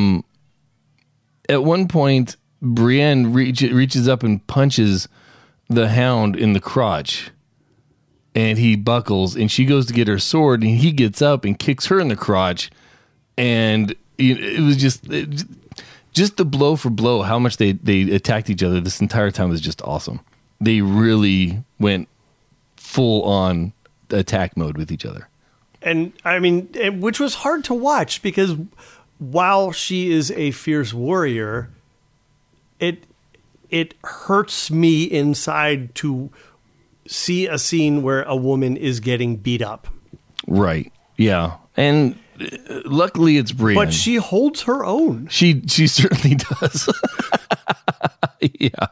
at one point, Brienne reaches up and punches the Hound in the crotch. And he buckles, and she goes to get her sword, and he gets up and kicks her in the crotch. And it was just the blow for blow, how much they attacked each other this entire time was just awesome. They really went full on attack mode with each other. And I mean, which was hard to watch because while she is a fierce warrior, it hurts me inside to see a scene where a woman is getting beat up. Right. Yeah. And luckily it's Brienne. But she holds her own. She certainly does. Yeah.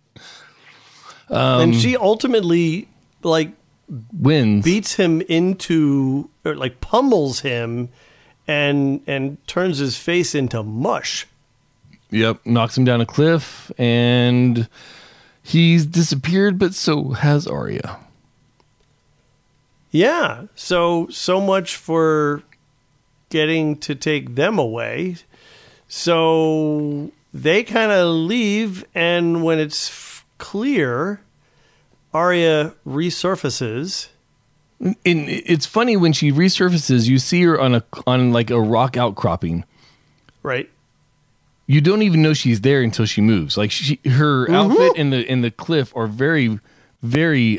And she ultimately wins. Beats him into, or pummels him and turns his face into mush. Yep. Knocks him down a cliff, and he's disappeared, but so has Arya. Yeah. So much for getting to take them away. So they kind of leave, and when it's clear, Arya resurfaces. And it's funny, when she resurfaces, you see her on a rock outcropping. Right. You don't even know she's there until she moves. Like her outfit and the cliff are very, very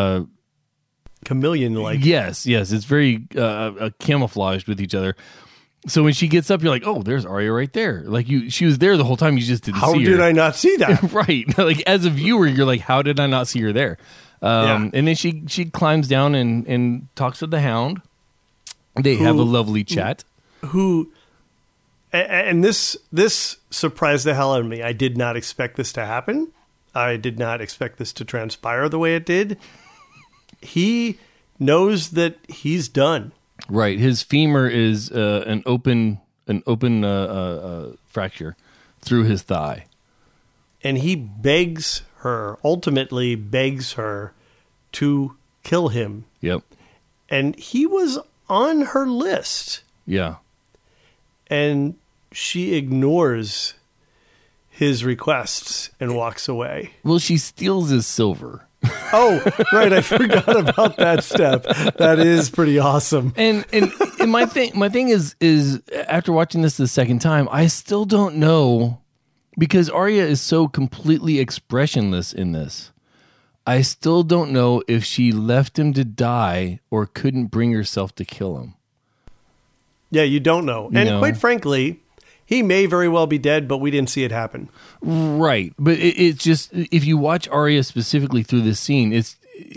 chameleon-like. Yes, it's very camouflaged with each other. So when she gets up, you're like, oh, there's Arya right there. Like she was there the whole time. You just didn't How see her. did I not see that? Right. Like as a viewer, you're like, how did I not see her there? And then she climbs down and talks to the Hound. They have a lovely chat. And this surprised the hell out of me. I did not expect this to happen. I did not expect this to transpire the way it did. He knows that he's done. Right. His femur is an open fracture through his thigh. And he ultimately begs her to kill him. Yep. And he was on her list. Yeah. And she ignores his requests and walks away. Well, she steals his silver. Oh, right. I forgot about that step. That is pretty awesome. And my thing is after watching this the second time, I still don't know, because Arya is so completely expressionless in this. I still don't know if she left him to die or couldn't bring herself to kill him. Yeah, you don't know. And quite frankly, he may very well be dead, but we didn't see it happen. Right. But it's just, if you watch Arya specifically through this scene, is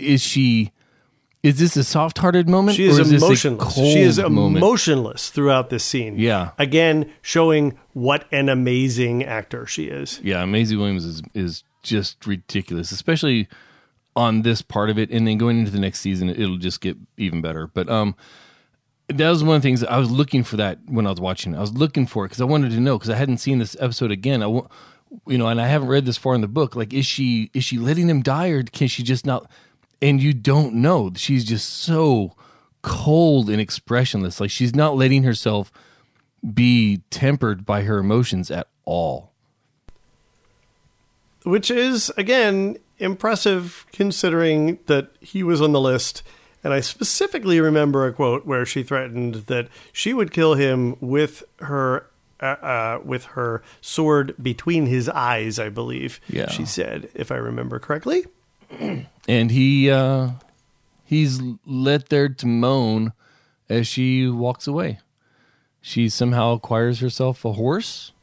this a soft-hearted moment? She is emotionless. She is moment? Emotionless throughout this scene. Yeah. Again, showing what an amazing actor she is. Yeah, Maisie Williams is just ridiculous, especially on this part of it. And then going into the next season, it'll just get even better. But that was one of the things that I was looking for that when I was watching it. I was looking for it because I wanted to know, because I hadn't seen this episode again. And I haven't read this far in the book. Like, is she letting him die, or can she just not? And you don't know. She's just so cold and expressionless. Like, she's not letting herself be tempered by her emotions at all. Which is, again, impressive considering that he was on the list. And I specifically remember a quote where she threatened that she would kill him with her sword between his eyes, I believe. Yeah. She said, if I remember correctly. And he's let there to moan as she walks away. She somehow acquires herself a horse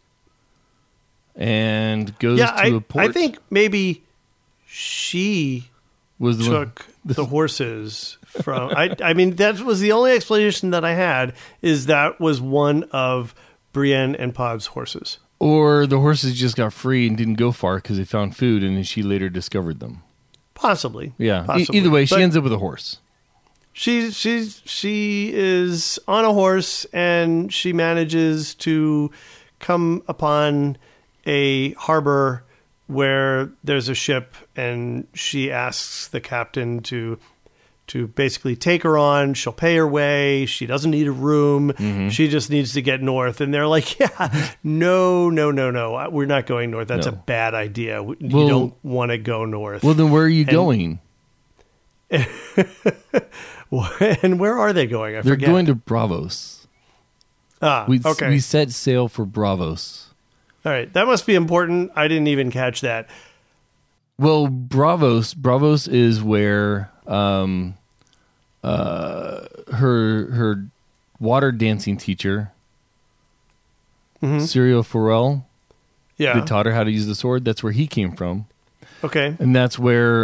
and goes to a port. I think maybe she took the horses from. I mean, that was the only explanation that I had, is that was one of Brienne and Pod's horses. Or the horses just got free and didn't go far because they found food, and then she later discovered them. Possibly. Yeah. Possibly. Either way, she ends up with a horse. She is on a horse, and she manages to come upon a harbor where there's a ship, and she asks the captain to basically take her on. She'll pay her way. She doesn't need a room. Mm-hmm. She just needs to get north. And they're like, yeah, no. We're not going north. That's a bad idea. You don't want to go north. Well, then where are you going? And where are they going? I forget. They're going to Braavos. Okay. We set sail for Braavos. All right. That must be important. I didn't even catch that. Well, Braavos is where her water dancing teacher, Syrio Forel, that taught her how to use the sword. That's where he came from. Okay. And that's where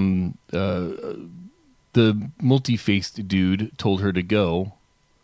the multi-faced dude told her to go.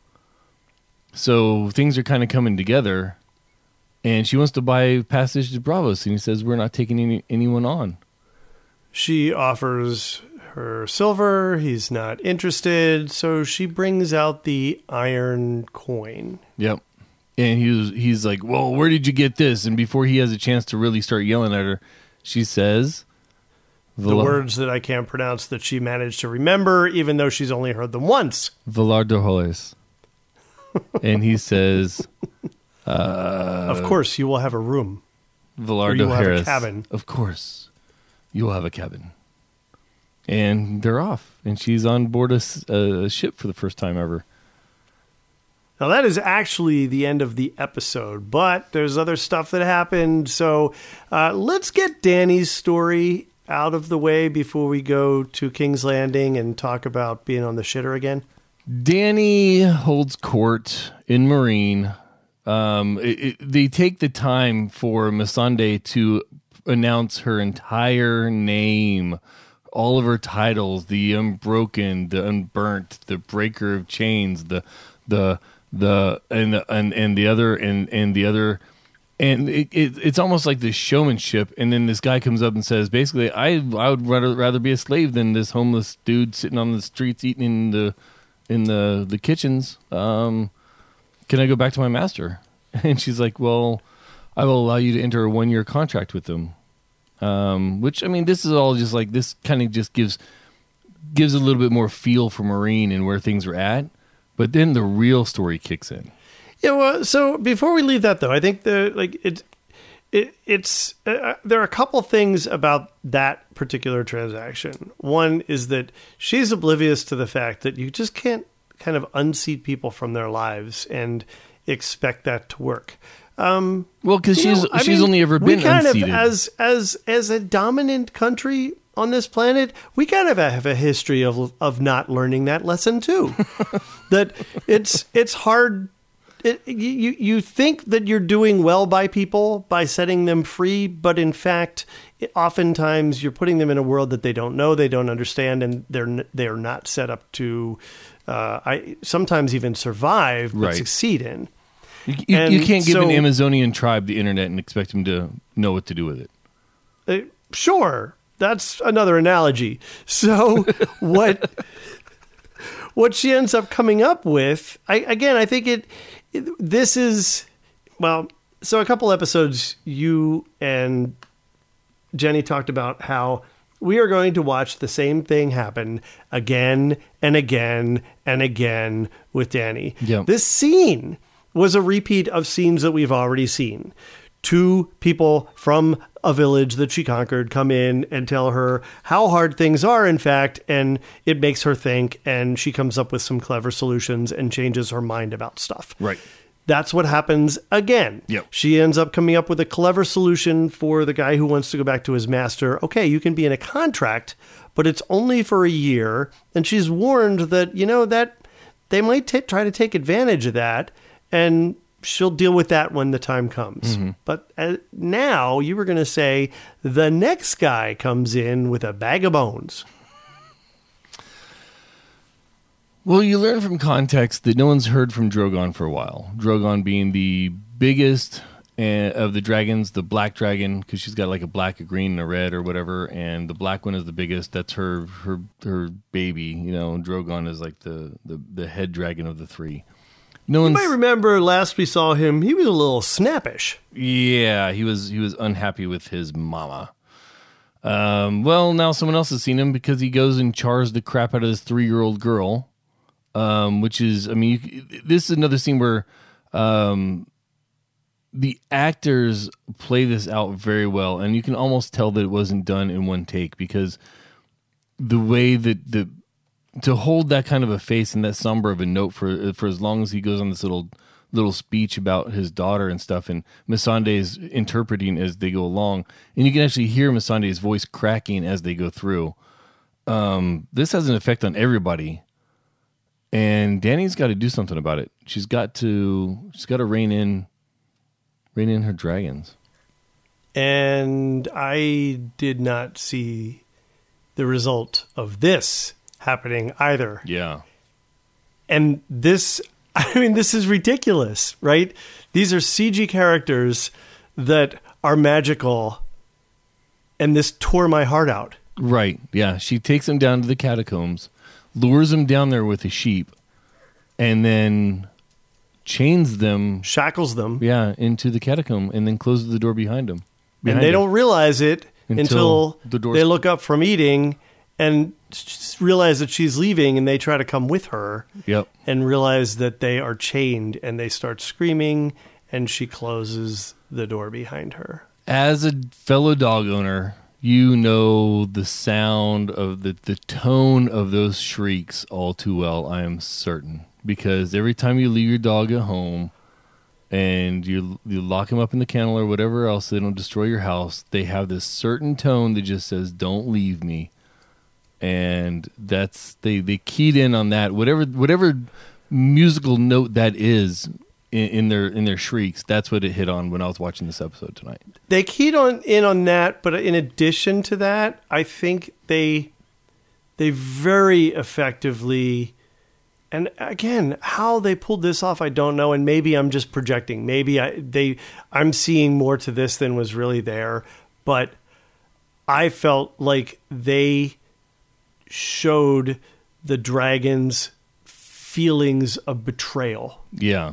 So things are kind of coming together, and she wants to buy passage to Braavos, and he says, we're not taking anyone on. She offers her silver. He's not interested, so she brings out the iron coin. Yep. And he's like, well, where did you get this? And before he has a chance to really start yelling at her, she says the words that I can't pronounce that she managed to remember, even though she's only heard them once. Valar Dohaeris. And he says, of course, you will have a room. Valar Dohaeris. You will have a cabin. Of course, you will have a cabin. And they're off. And she's on board a ship for the first time ever. Now, that is actually the end of the episode, but there's other stuff that happened. So let's get Dany's story out of the way before we go to King's Landing and talk about being on the shitter again. Danny holds court in Marine. They take the time for Missandei to announce her entire name, all of her titles: the Unbroken, the Unburnt, the Breaker of Chains, the other. And it's almost like this showmanship. And then this guy comes up and says, basically, I would rather be a slave than this homeless dude sitting on the streets eating in the kitchens. Can I go back to my master? And she's like, well, I will allow you to enter a 1-year contract with them. Which, I mean, this is all just like, this kind of just gives a little bit more feel for Marine and where things are at. But then the real story kicks in. Yeah, well, so before we leave that, though, I think there are a couple things about that particular transaction. One is that she's oblivious to the fact that you just can't kind of unseat people from their lives and expect that to work. Well, because she's only ever been unseated. As a dominant country on this planet, we kind of have a history of not learning that lesson too. That it's hard. You think that you're doing well by people by setting them free, but in fact, oftentimes you're putting them in a world that they don't know, they don't understand, and they're not set up to sometimes even survive, but succeed in. You can't give an Amazonian tribe the internet and expect them to know what to do with it. Sure, that's another analogy. So what she ends up coming up with, I think this is, well, so a couple episodes, you and Jenny talked about how we are going to watch the same thing happen again and again and again with Danny. Yep. This scene was a repeat of scenes that we've already seen. 2 people from a village that she conquered come in and tell her how hard things are, in fact, and it makes her think, and she comes up with some clever solutions and changes her mind about stuff. Right. That's what happens again. Yep. She ends up coming up with a clever solution for the guy who wants to go back to his master. Okay, you can be in a contract, but it's only for a year. And she's warned that, that they might try to take advantage of that, and she'll deal with that when the time comes. Mm-hmm. But now you were going to say the next guy comes in with a bag of bones. Well, you learn from context that no one's heard from Drogon for a while. Drogon being the biggest of the dragons, the black dragon, because she's got like a black, a green, and a red or whatever, and the black one is the biggest. That's her baby. Drogon is like the head dragon of the 3. You might remember last we saw him, he was a little snappish. Yeah, he was unhappy with his mama. Well, now someone else has seen him because he goes and chars the crap out of this 3-year-old girl. Which is, I mean, this is another scene where the actors play this out very well, and you can almost tell that it wasn't done in one take, because the way that to hold that kind of a face and that somber of a note for as long as he goes on this little speech about his daughter and stuff, and Missandei is interpreting as they go along, and you can actually hear Missandei's voice cracking as they go through. This has an effect on everybody. And Dany's got to do something about it. She's got to rein in her dragons. And I did not see the result of this happening either. Yeah. And this is ridiculous, right? These are CG characters that are magical, and this tore my heart out. Right. Yeah. She takes them down to the catacombs, lures them down there with a sheep, and then chains them, shackles them, into the catacomb, and then closes the door behind them. And they don't realize it until they look up from eating and realize that she's leaving, and they try to come with her. Yep. And realize that they are chained, and they start screaming, and she closes the door behind her. As a fellow dog owner, you know the sound of the tone of those shrieks all too well, I am certain. Because every time you leave your dog at home and you lock him up in the kennel or whatever else, they don't destroy your house, they have this certain tone that just says, "Don't leave me." and that's they keyed in on that. Whatever musical note that is in their shrieks, that's what it hit on when I was watching this episode tonight. They keyed in on that, but in addition to that, I think they very effectively, and again, how they pulled this off, I don't know, and maybe I'm just projecting. Maybe I'm seeing more to this than was really there, but I felt like they showed the dragons feelings of betrayal. Yeah.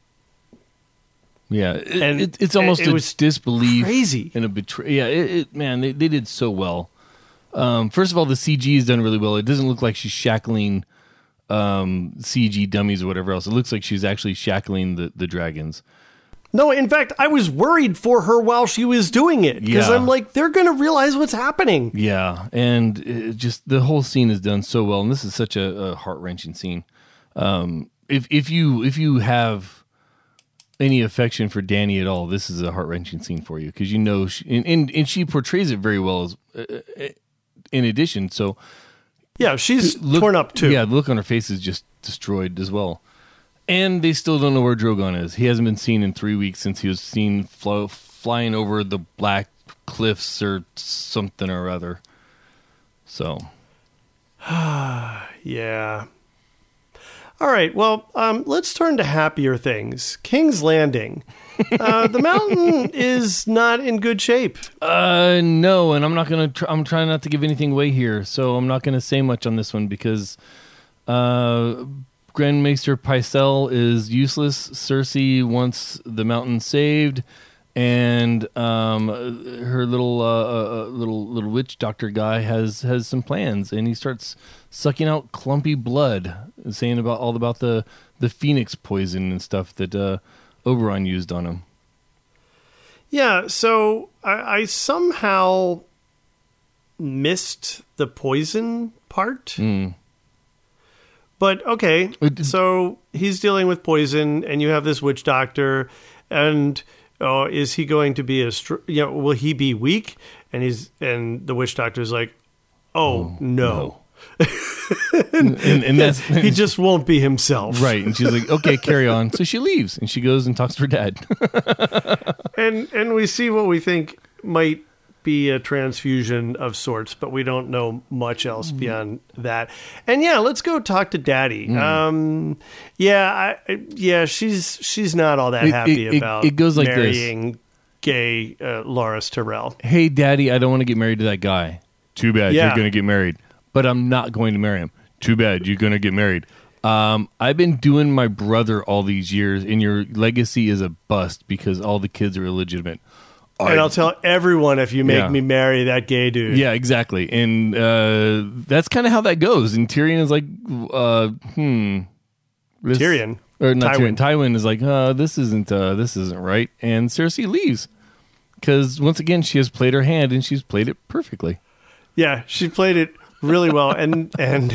Yeah, And it's almost it a was disbelief crazy. and a betrayal. Yeah, man, they did so well. First of all, the CG is done really well. It doesn't look like she's shackling CG dummies or whatever else. It looks like she's actually shackling the dragons. No, in fact, I was worried for her while she was doing it because Yeah. I'm like, they're going to realize what's happening. Yeah, and just the whole scene is done so well, and this is such a heart-wrenching scene. If you have any affection for Danny at all, this is a heart-wrenching scene for you because you know and she portrays it very well as in addition. So Yeah, she's torn up too. Yeah, the look on her face is just destroyed as well. And they still don't know where Drogon is. He hasn't been seen in 3 weeks since he was seen flying over the Black Cliffs or something or other. So, Yeah. All right, well, let's turn to happier things. King's Landing. The mountain is not in good shape. no, and I'm not gonna. I'm trying not to give anything away here, so I'm not gonna say much on this one because Grand Maester Pycelle is useless. Cersei wants the mountain saved, and her little witch doctor guy has some plans, and he starts sucking out clumpy blood, saying about the phoenix poison and stuff that Oberyn used on him. Yeah, so I somehow missed the poison part. But okay, so he's dealing with poison, and you have this witch doctor, and is he going to be will he be weak? And the witch doctor's like, oh no. and that's He just won't be himself. right. And she's like, okay, carry on. So she leaves, and she goes and talks to her dad. And we see what we think might be a transfusion of sorts, but we don't know much else beyond that. And yeah, let's go talk to Daddy. She's not all that happy about it goes like marrying gay Loras Tyrell. Hey, Daddy, I don't want to get married to that guy. Too bad. Yeah. You're going to get married. But I'm not going to marry him. Too bad. You're going to get married. I've been doing my brother all these years, and your legacy is a bust because all the kids are illegitimate. And I'll tell everyone if you make me marry that gay dude. Yeah, exactly. And that's kind of how that goes. And Tyrion is like, Tyrion. Or not Tywin. Tyrion. Tywin is like, this isn't right. And Cersei leaves. Because once again, she has played her hand, and she's played it perfectly. Yeah, she played it really well. And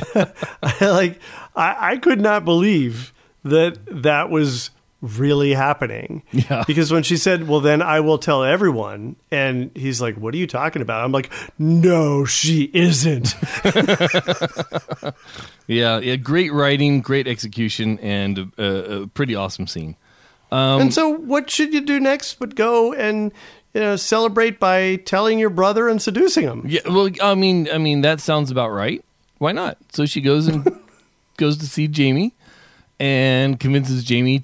I could not believe that was really happening. Yeah. Because when she said, well, then I will tell everyone, and he's like, what are you talking about? I'm like, no, she isn't. Yeah, great writing, great execution, and a pretty awesome scene. And so what should you do next but go and celebrate by telling your brother and seducing him? Yeah, well, I mean that sounds about right. Why not? So she goes and goes to see Jaime and convinces Jaime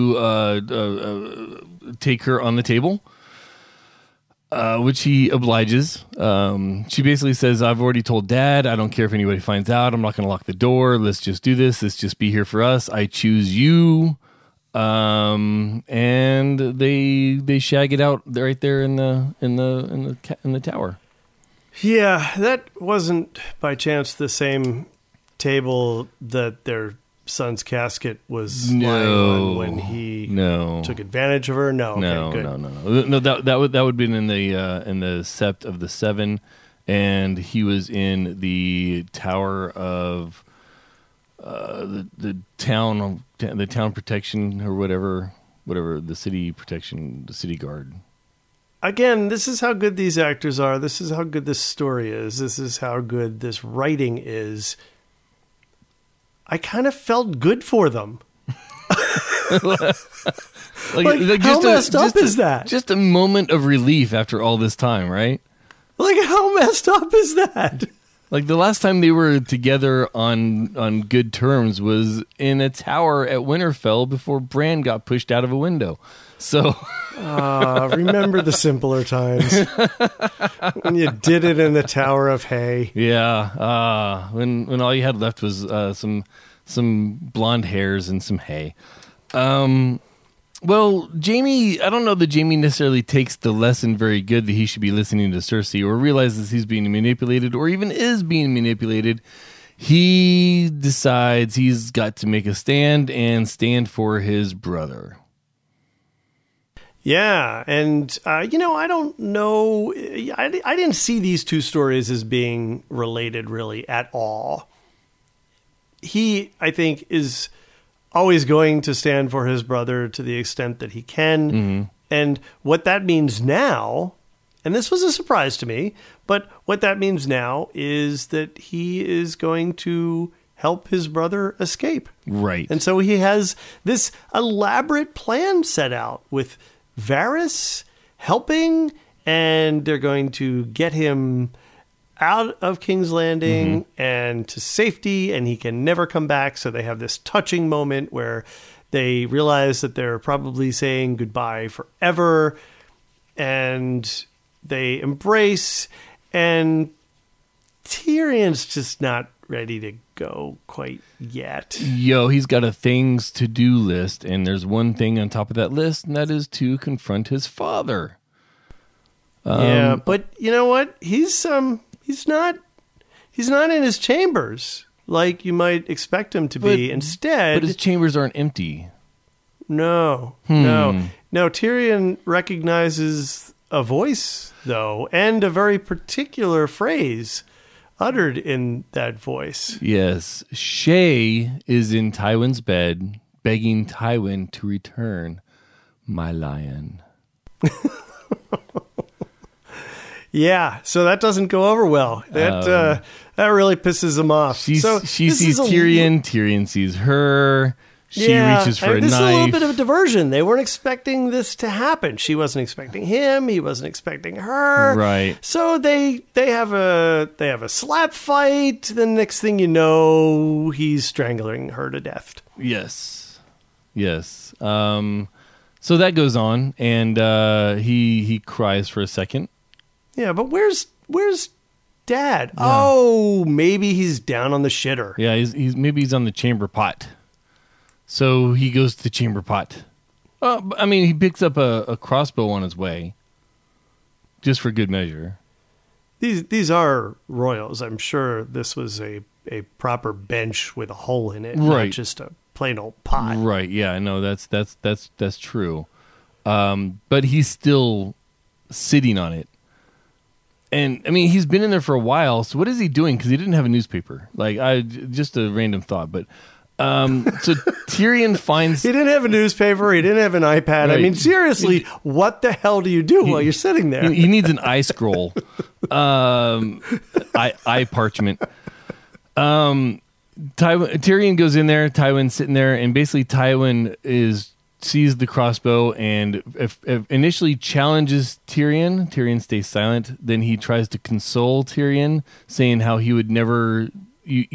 to take her on the table, which he obliges. She basically says, I've already told Dad. I don't care if anybody finds out. I'm not going to lock the door. Let's just do this. Let's just be here for us. I choose you. And they shag it out right there in the tower. Yeah, that wasn't by chance the same table that their son's casket was lying on when he took advantage of her. No, okay, No. That would have been in the Sept of the Seven, and he was in the tower of the town protection or whatever the city protection, the city guard. again, this is how good these actors are. This is how good this story is. This is how good this writing is. I kind of felt good for them. Like how messed up is that? Just a moment of relief after all this time, right? Like, how messed up is that? Like, the last time they were together on good terms was in a tower at Winterfell before Bran got pushed out of a window. So... remember the simpler times when you did it in the Tower of Hay. Yeah, when all you had left was some blonde hairs and some hay. Well, Jaime, I don't know that Jaime necessarily takes the lesson very good that he should be listening to Cersei, or realizes he's being manipulated, or even is being manipulated. He decides he's got to make a stand and stand for his brother. Yeah, and, I don't know. I didn't see these two stories as being related really at all. He, I think, is always going to stand for his brother to the extent that he can. Mm-hmm. And what that means now, and this was a surprise to me, but what that means now is that he is going to help his brother escape. Right. And so he has this elaborate plan set out with Varys helping, and they're going to get him out of King's Landing and to safety, and he can never come back. So they have this touching moment where they realize that they're probably saying goodbye forever, and they embrace, and Tyrion's just not ready to go quite yet. He's got a things to do list, and there's one thing on top of that list, and that is to confront his father. Yeah, but you know what? He's not in his chambers like you might expect him to be. Instead, but his chambers aren't empty. No. Tyrion recognizes a voice, though, and a very particular phrase uttered in that voice. Yes. Shay is in Tywin's bed, begging Tywin to return, my lion. Yeah, so that doesn't go over well. That really pisses him off. She sees Tyrion. Tyrion sees her. She reaches for a this knife. This is a little bit of a diversion. They weren't expecting this to happen. She wasn't expecting him. He wasn't expecting her. Right. So they have a slap fight. The next thing you know, he's strangling her to death. Yes. So that goes on, and he cries for a second. Yeah, but where's Dad? Yeah. Oh, maybe he's down on the shitter. Yeah, he's on the chamber pot. So he goes to the chamber pot. He picks up a crossbow on his way, just for good measure. These are royals. I'm sure this was a proper bench with a hole in it, right. Not just a plain old pot. Right? Yeah, no, that's true. But he's still sitting on it. And he's been in there for a while. So what is he doing? Because he didn't have a newspaper. Just a random thought, but so Tyrion finds he didn't have a newspaper. He didn't have an iPad. Right. Seriously, what the hell do you do while you're sitting there? He needs an eye scroll, eye parchment. Tyrion goes in there. Tywin's sitting there, and basically Tywin sees the crossbow and if initially challenges Tyrion. Tyrion stays silent. Then he tries to console Tyrion, saying how he would never let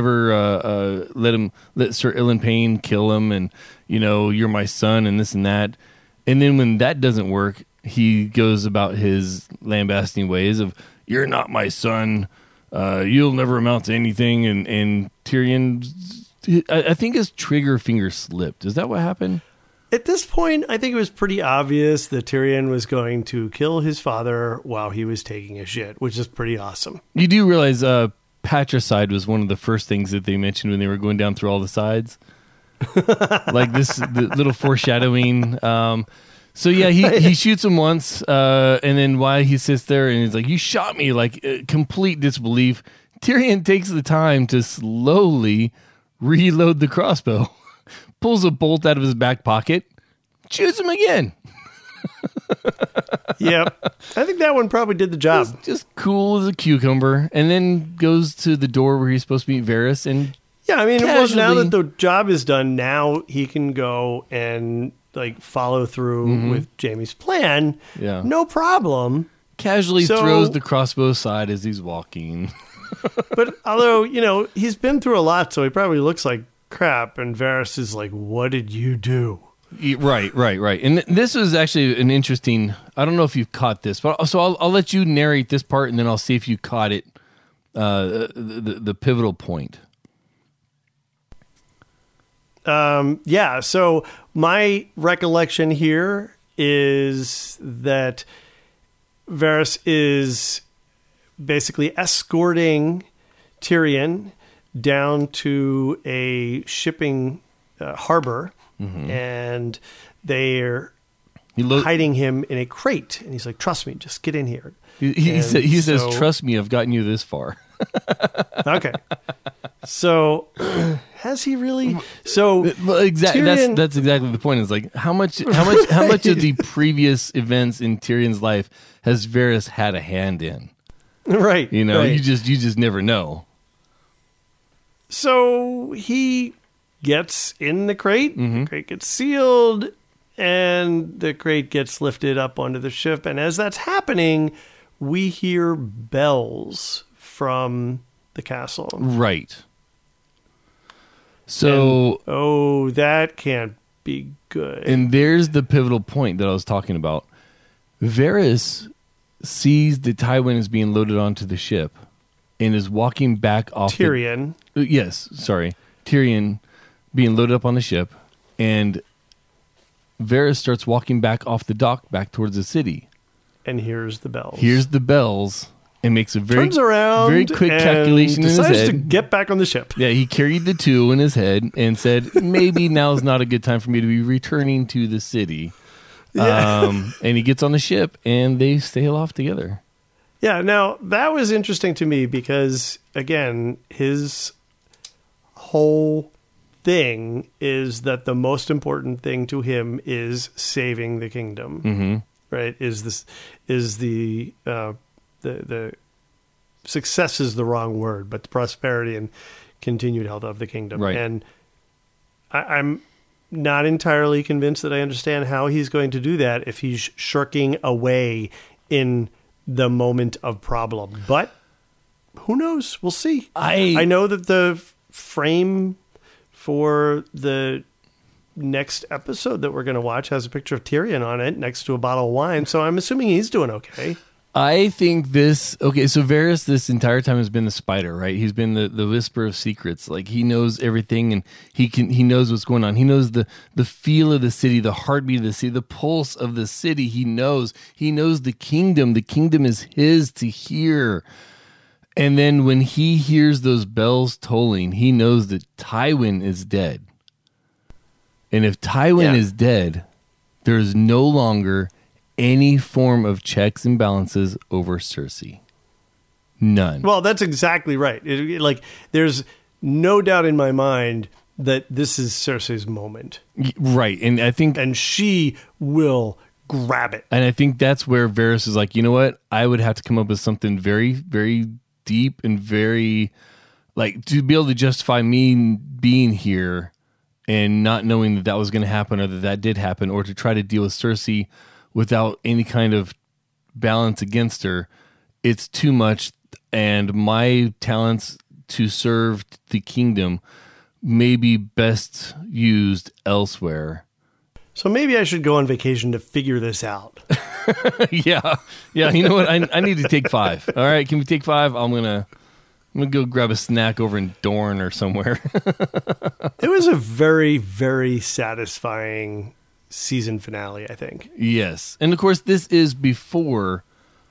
Sir Ilyn Payne kill him, and you're my son, and this and that. And then when that doesn't work, he goes about his lambasting ways of "You're not my son. You'll never amount to anything." And Tyrion, I think his trigger finger slipped. Is that what happened? At this point, I think it was pretty obvious that Tyrion was going to kill his father while he was taking a shit, which is pretty awesome. You do realize patricide was one of the first things that they mentioned when they were going down through all the sides? The little foreshadowing. So yeah, he shoots him once, and then while he sits there and he's like, "You shot me," complete disbelief. Tyrion takes the time to slowly reload the crossbow. Pulls a bolt out of his back pocket, shoots him again. Yep. I think that one probably did the job. Just cool as a cucumber, and then goes to the door where he's supposed to meet Varys, and Yeah, I mean, well, now casually- that the job is done, now he can go and like follow through with Jaime's plan. Yeah. No problem. casually So- throws the crossbow aside as he's walking. But although, he's been through a lot, so he probably looks like crap. And Varys is like, what did you do? Right. And this was actually an interesting. I don't know if you've caught this, but I'll let you narrate this part, and then I'll see if you caught it. The pivotal point. Yeah, so my recollection here is that Varys is basically escorting Tyrion down to a shipping harbor, and they're hiding him in a crate. And he's like, "Trust me, just get in here." He says, so- "Trust me, I've gotten you this far." Okay. So has he really? So Well, exactly. Tyrion- That's exactly the point. Is like how much of the previous events in Tyrion's life has Varys had a hand in? right. You know, right. you just never know. So he gets in the crate, the crate gets sealed, and the crate gets lifted up onto the ship. And as that's happening, we hear bells from the castle. Right. So Oh, that can't be good. and there's the pivotal point that I was talking about. Varys sees that Tywin is being loaded onto the ship and is walking back off the- Tyrion. Yes, sorry. Tyrion being loaded up on the ship, and Varys starts walking back off the dock back towards the city. And hears the bells. Hears the bells and makes a very Turns around, very quick and calculation in his decides head. to get back on the ship. Yeah, he carried the 2 in his head and said, maybe now's not a good time for me to be returning to the city. And he gets on the ship and they sail off together. Yeah, now that was interesting to me because, again, his whole thing is that the most important thing to him is saving the kingdom. Mm-hmm. Right? The success is the wrong word, but the prosperity and continued health of the kingdom. Right. And I'm not entirely convinced that I understand how he's going to do that if he's shirking away in the moment of problem. But who knows? We'll see. I know that the frame for the next episode that we're going to watch has a picture of Tyrion on it next to a bottle of wine. So I'm assuming he's doing okay. I think so Varys this entire time has been the spider, right? He's been the whisper of secrets. Like he knows everything and he knows what's going on. He knows the feel of the city, the heartbeat of the city, the pulse of the city. He knows the kingdom. The kingdom is his to hear. And then when he hears those bells tolling, he knows that Tywin is dead. And if Tywin is dead, there is no longer any form of checks and balances over Cersei. None. Well, that's exactly right. There's no doubt in my mind that this is Cersei's moment, Right. And I think and she will grab it. and I think that's where Varys is like, you know what? I would have to come up with something very, very deep and very like to be able to justify me being here and not knowing that was going to happen or that did happen, or to try to deal with Cersei without any kind of balance against her. It's too much, and my talents to serve the kingdom may be best used elsewhere. So maybe I should go on vacation to figure this out. Yeah. You know what? I need to take 5. All right, can we take 5? I'm gonna go grab a snack over in Dorne or somewhere. It was a very, very satisfying season finale, I think. Yes, and of course this is before.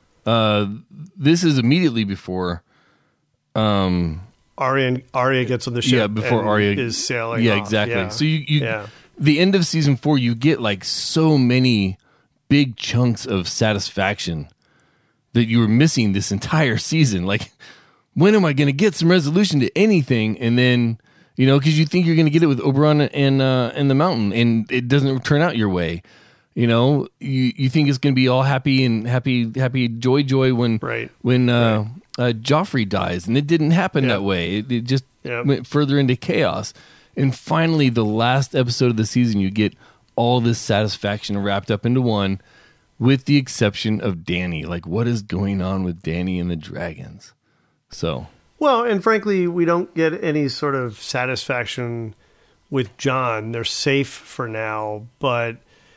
This is immediately before. Arya gets on the ship. Yeah, before and Arya is sailing. Yeah, off. exactly. Yeah. So you the end of season 4, you get like so many big chunks of satisfaction that you were missing this entire season. Like, when am I going to get some resolution to anything? And then, because you think you're going to get it with Oberyn and the Mountain, and it doesn't turn out your way. You know, you think it's going to be all happy and happy joy when Joffrey dies, and it didn't happen that way. It just went further into chaos. And finally, the last episode of the season, you get all this satisfaction wrapped up into one, with the exception of Dany. Like, what is going on with Dany and the dragons? So, well, and frankly, we don't get any sort of satisfaction with Jon. They're safe for now, but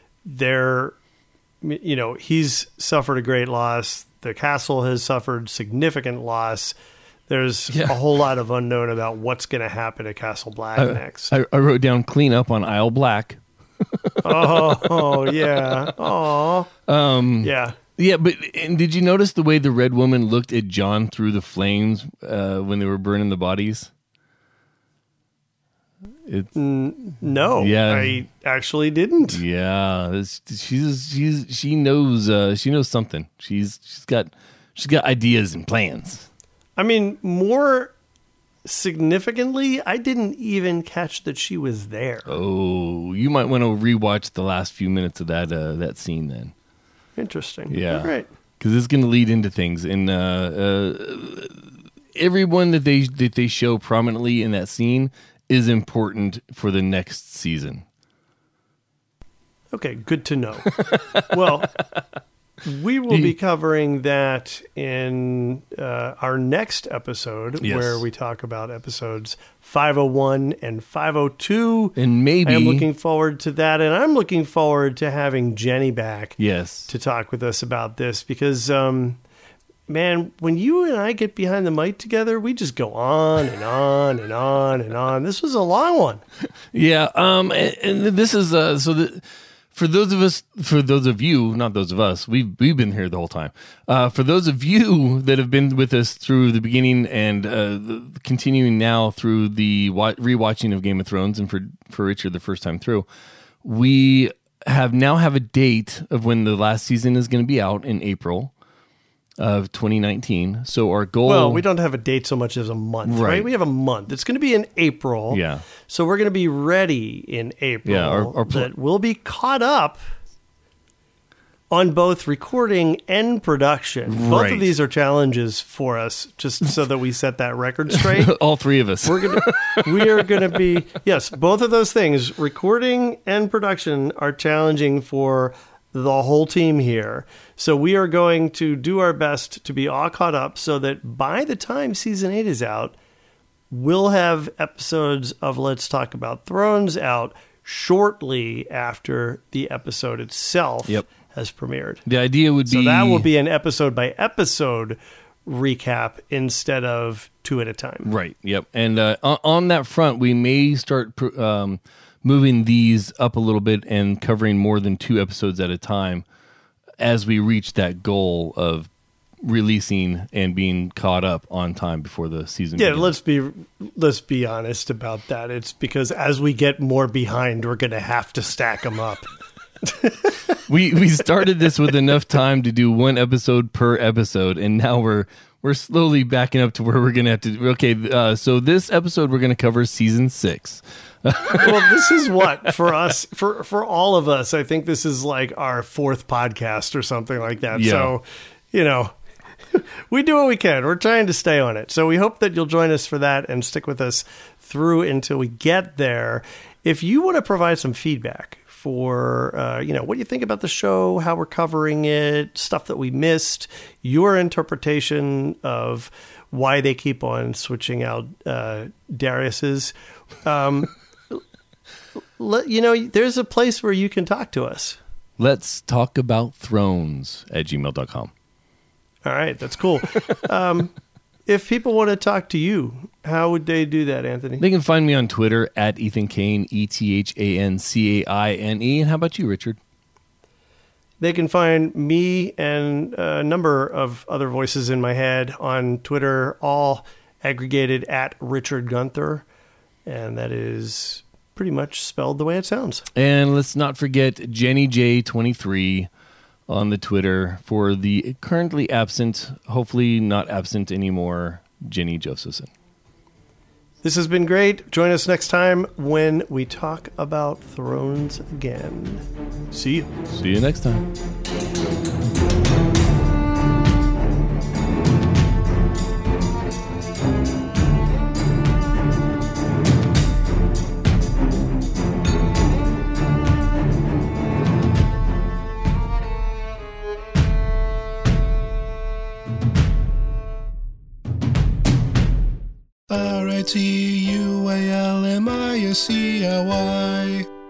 he's suffered a great loss. The castle has suffered significant loss. There's a whole lot of unknown about what's going to happen at Castle Black next. I wrote down clean up on Isle Black. Oh, yeah. Oh, yeah. Yeah, but and did you notice the way the Red Woman looked at Jon through the flames when they were burning the bodies? No, I actually didn't. Yeah, she knows something. She's got ideas and plans. I mean, more significantly, I didn't even catch that she was there. Oh, you might want to rewatch the last few minutes of that scene then. Interesting. Yeah, all right. Because it's going to lead into things, and everyone that they show prominently in that scene is important for the next season. Okay, good to know. Well, we will be covering that in our next episode, where we talk about episodes 501 and 502. And maybe I'm looking forward to that, and I'm looking forward to having Jenny back to talk with us about this, because man, when you and I get behind the mic together, we just go on and on and on and on. This was a long one. Yeah. And this is for those of you, not those of us, we've been here the whole time. For those of you that have been with us through the beginning and continuing now through the rewatching of Game of Thrones, and for Richard the first time through, we have a date of when the last season is going to be out in April of 2019. So our goal... Well, we don't have a date so much as a month, right? We have a month. It's going to be in April. Yeah. So we're going to be ready in April. Yeah, that we'll be caught up on both recording and production. Both of these are challenges for us, just so that we set that record straight. All three of us. We are going to be... Yes, both of those things, recording and production, are challenging for the whole team here. So we are going to do our best to be all caught up, so that by the time season 8 is out, we'll have episodes of Let's Talk About Thrones out shortly after the episode itself has premiered. The idea would be... So that will be an episode by episode recap instead of 2 at a time. Right. Yep. And on that front, we may start moving these up a little bit and covering more than 2 episodes at a time as we reach that goal of releasing and being caught up on time before the season begins. let's be honest about that. It's because as we get more behind, we're going to have to stack them up. We started this with enough time to do 1 episode per episode, and now we're slowly backing up to where we're going to have to... Okay, so this episode we're going to cover season 6. Well, this is what, for us, for all of us, I think this is like our 4th podcast or something like that. Yeah. So, we do what we can. We're trying to stay on it. So we hope that you'll join us for that and stick with us through until we get there. If you want to provide some feedback for, what you think about the show, how we're covering it, stuff that we missed, your interpretation of why they keep on switching out Darius's, there's a place where you can talk to us. Let's talk about thrones at gmail.com. All right, that's cool. If people want to talk to you, how would they do that, Anthony? They can find me on Twitter at Ethan Caine, EthanCaine. And how about you, Richard? They can find me and a number of other voices in my head on Twitter, all aggregated at Richard Gunther. And that is pretty much spelled the way it sounds. And let's not forget JennyJ23 on the Twitter for the currently absent, hopefully not absent anymore, Jenny Josephson. This has been great. Join us next time when we talk about Thrones again. See you. See you next time. RITUALMISCLY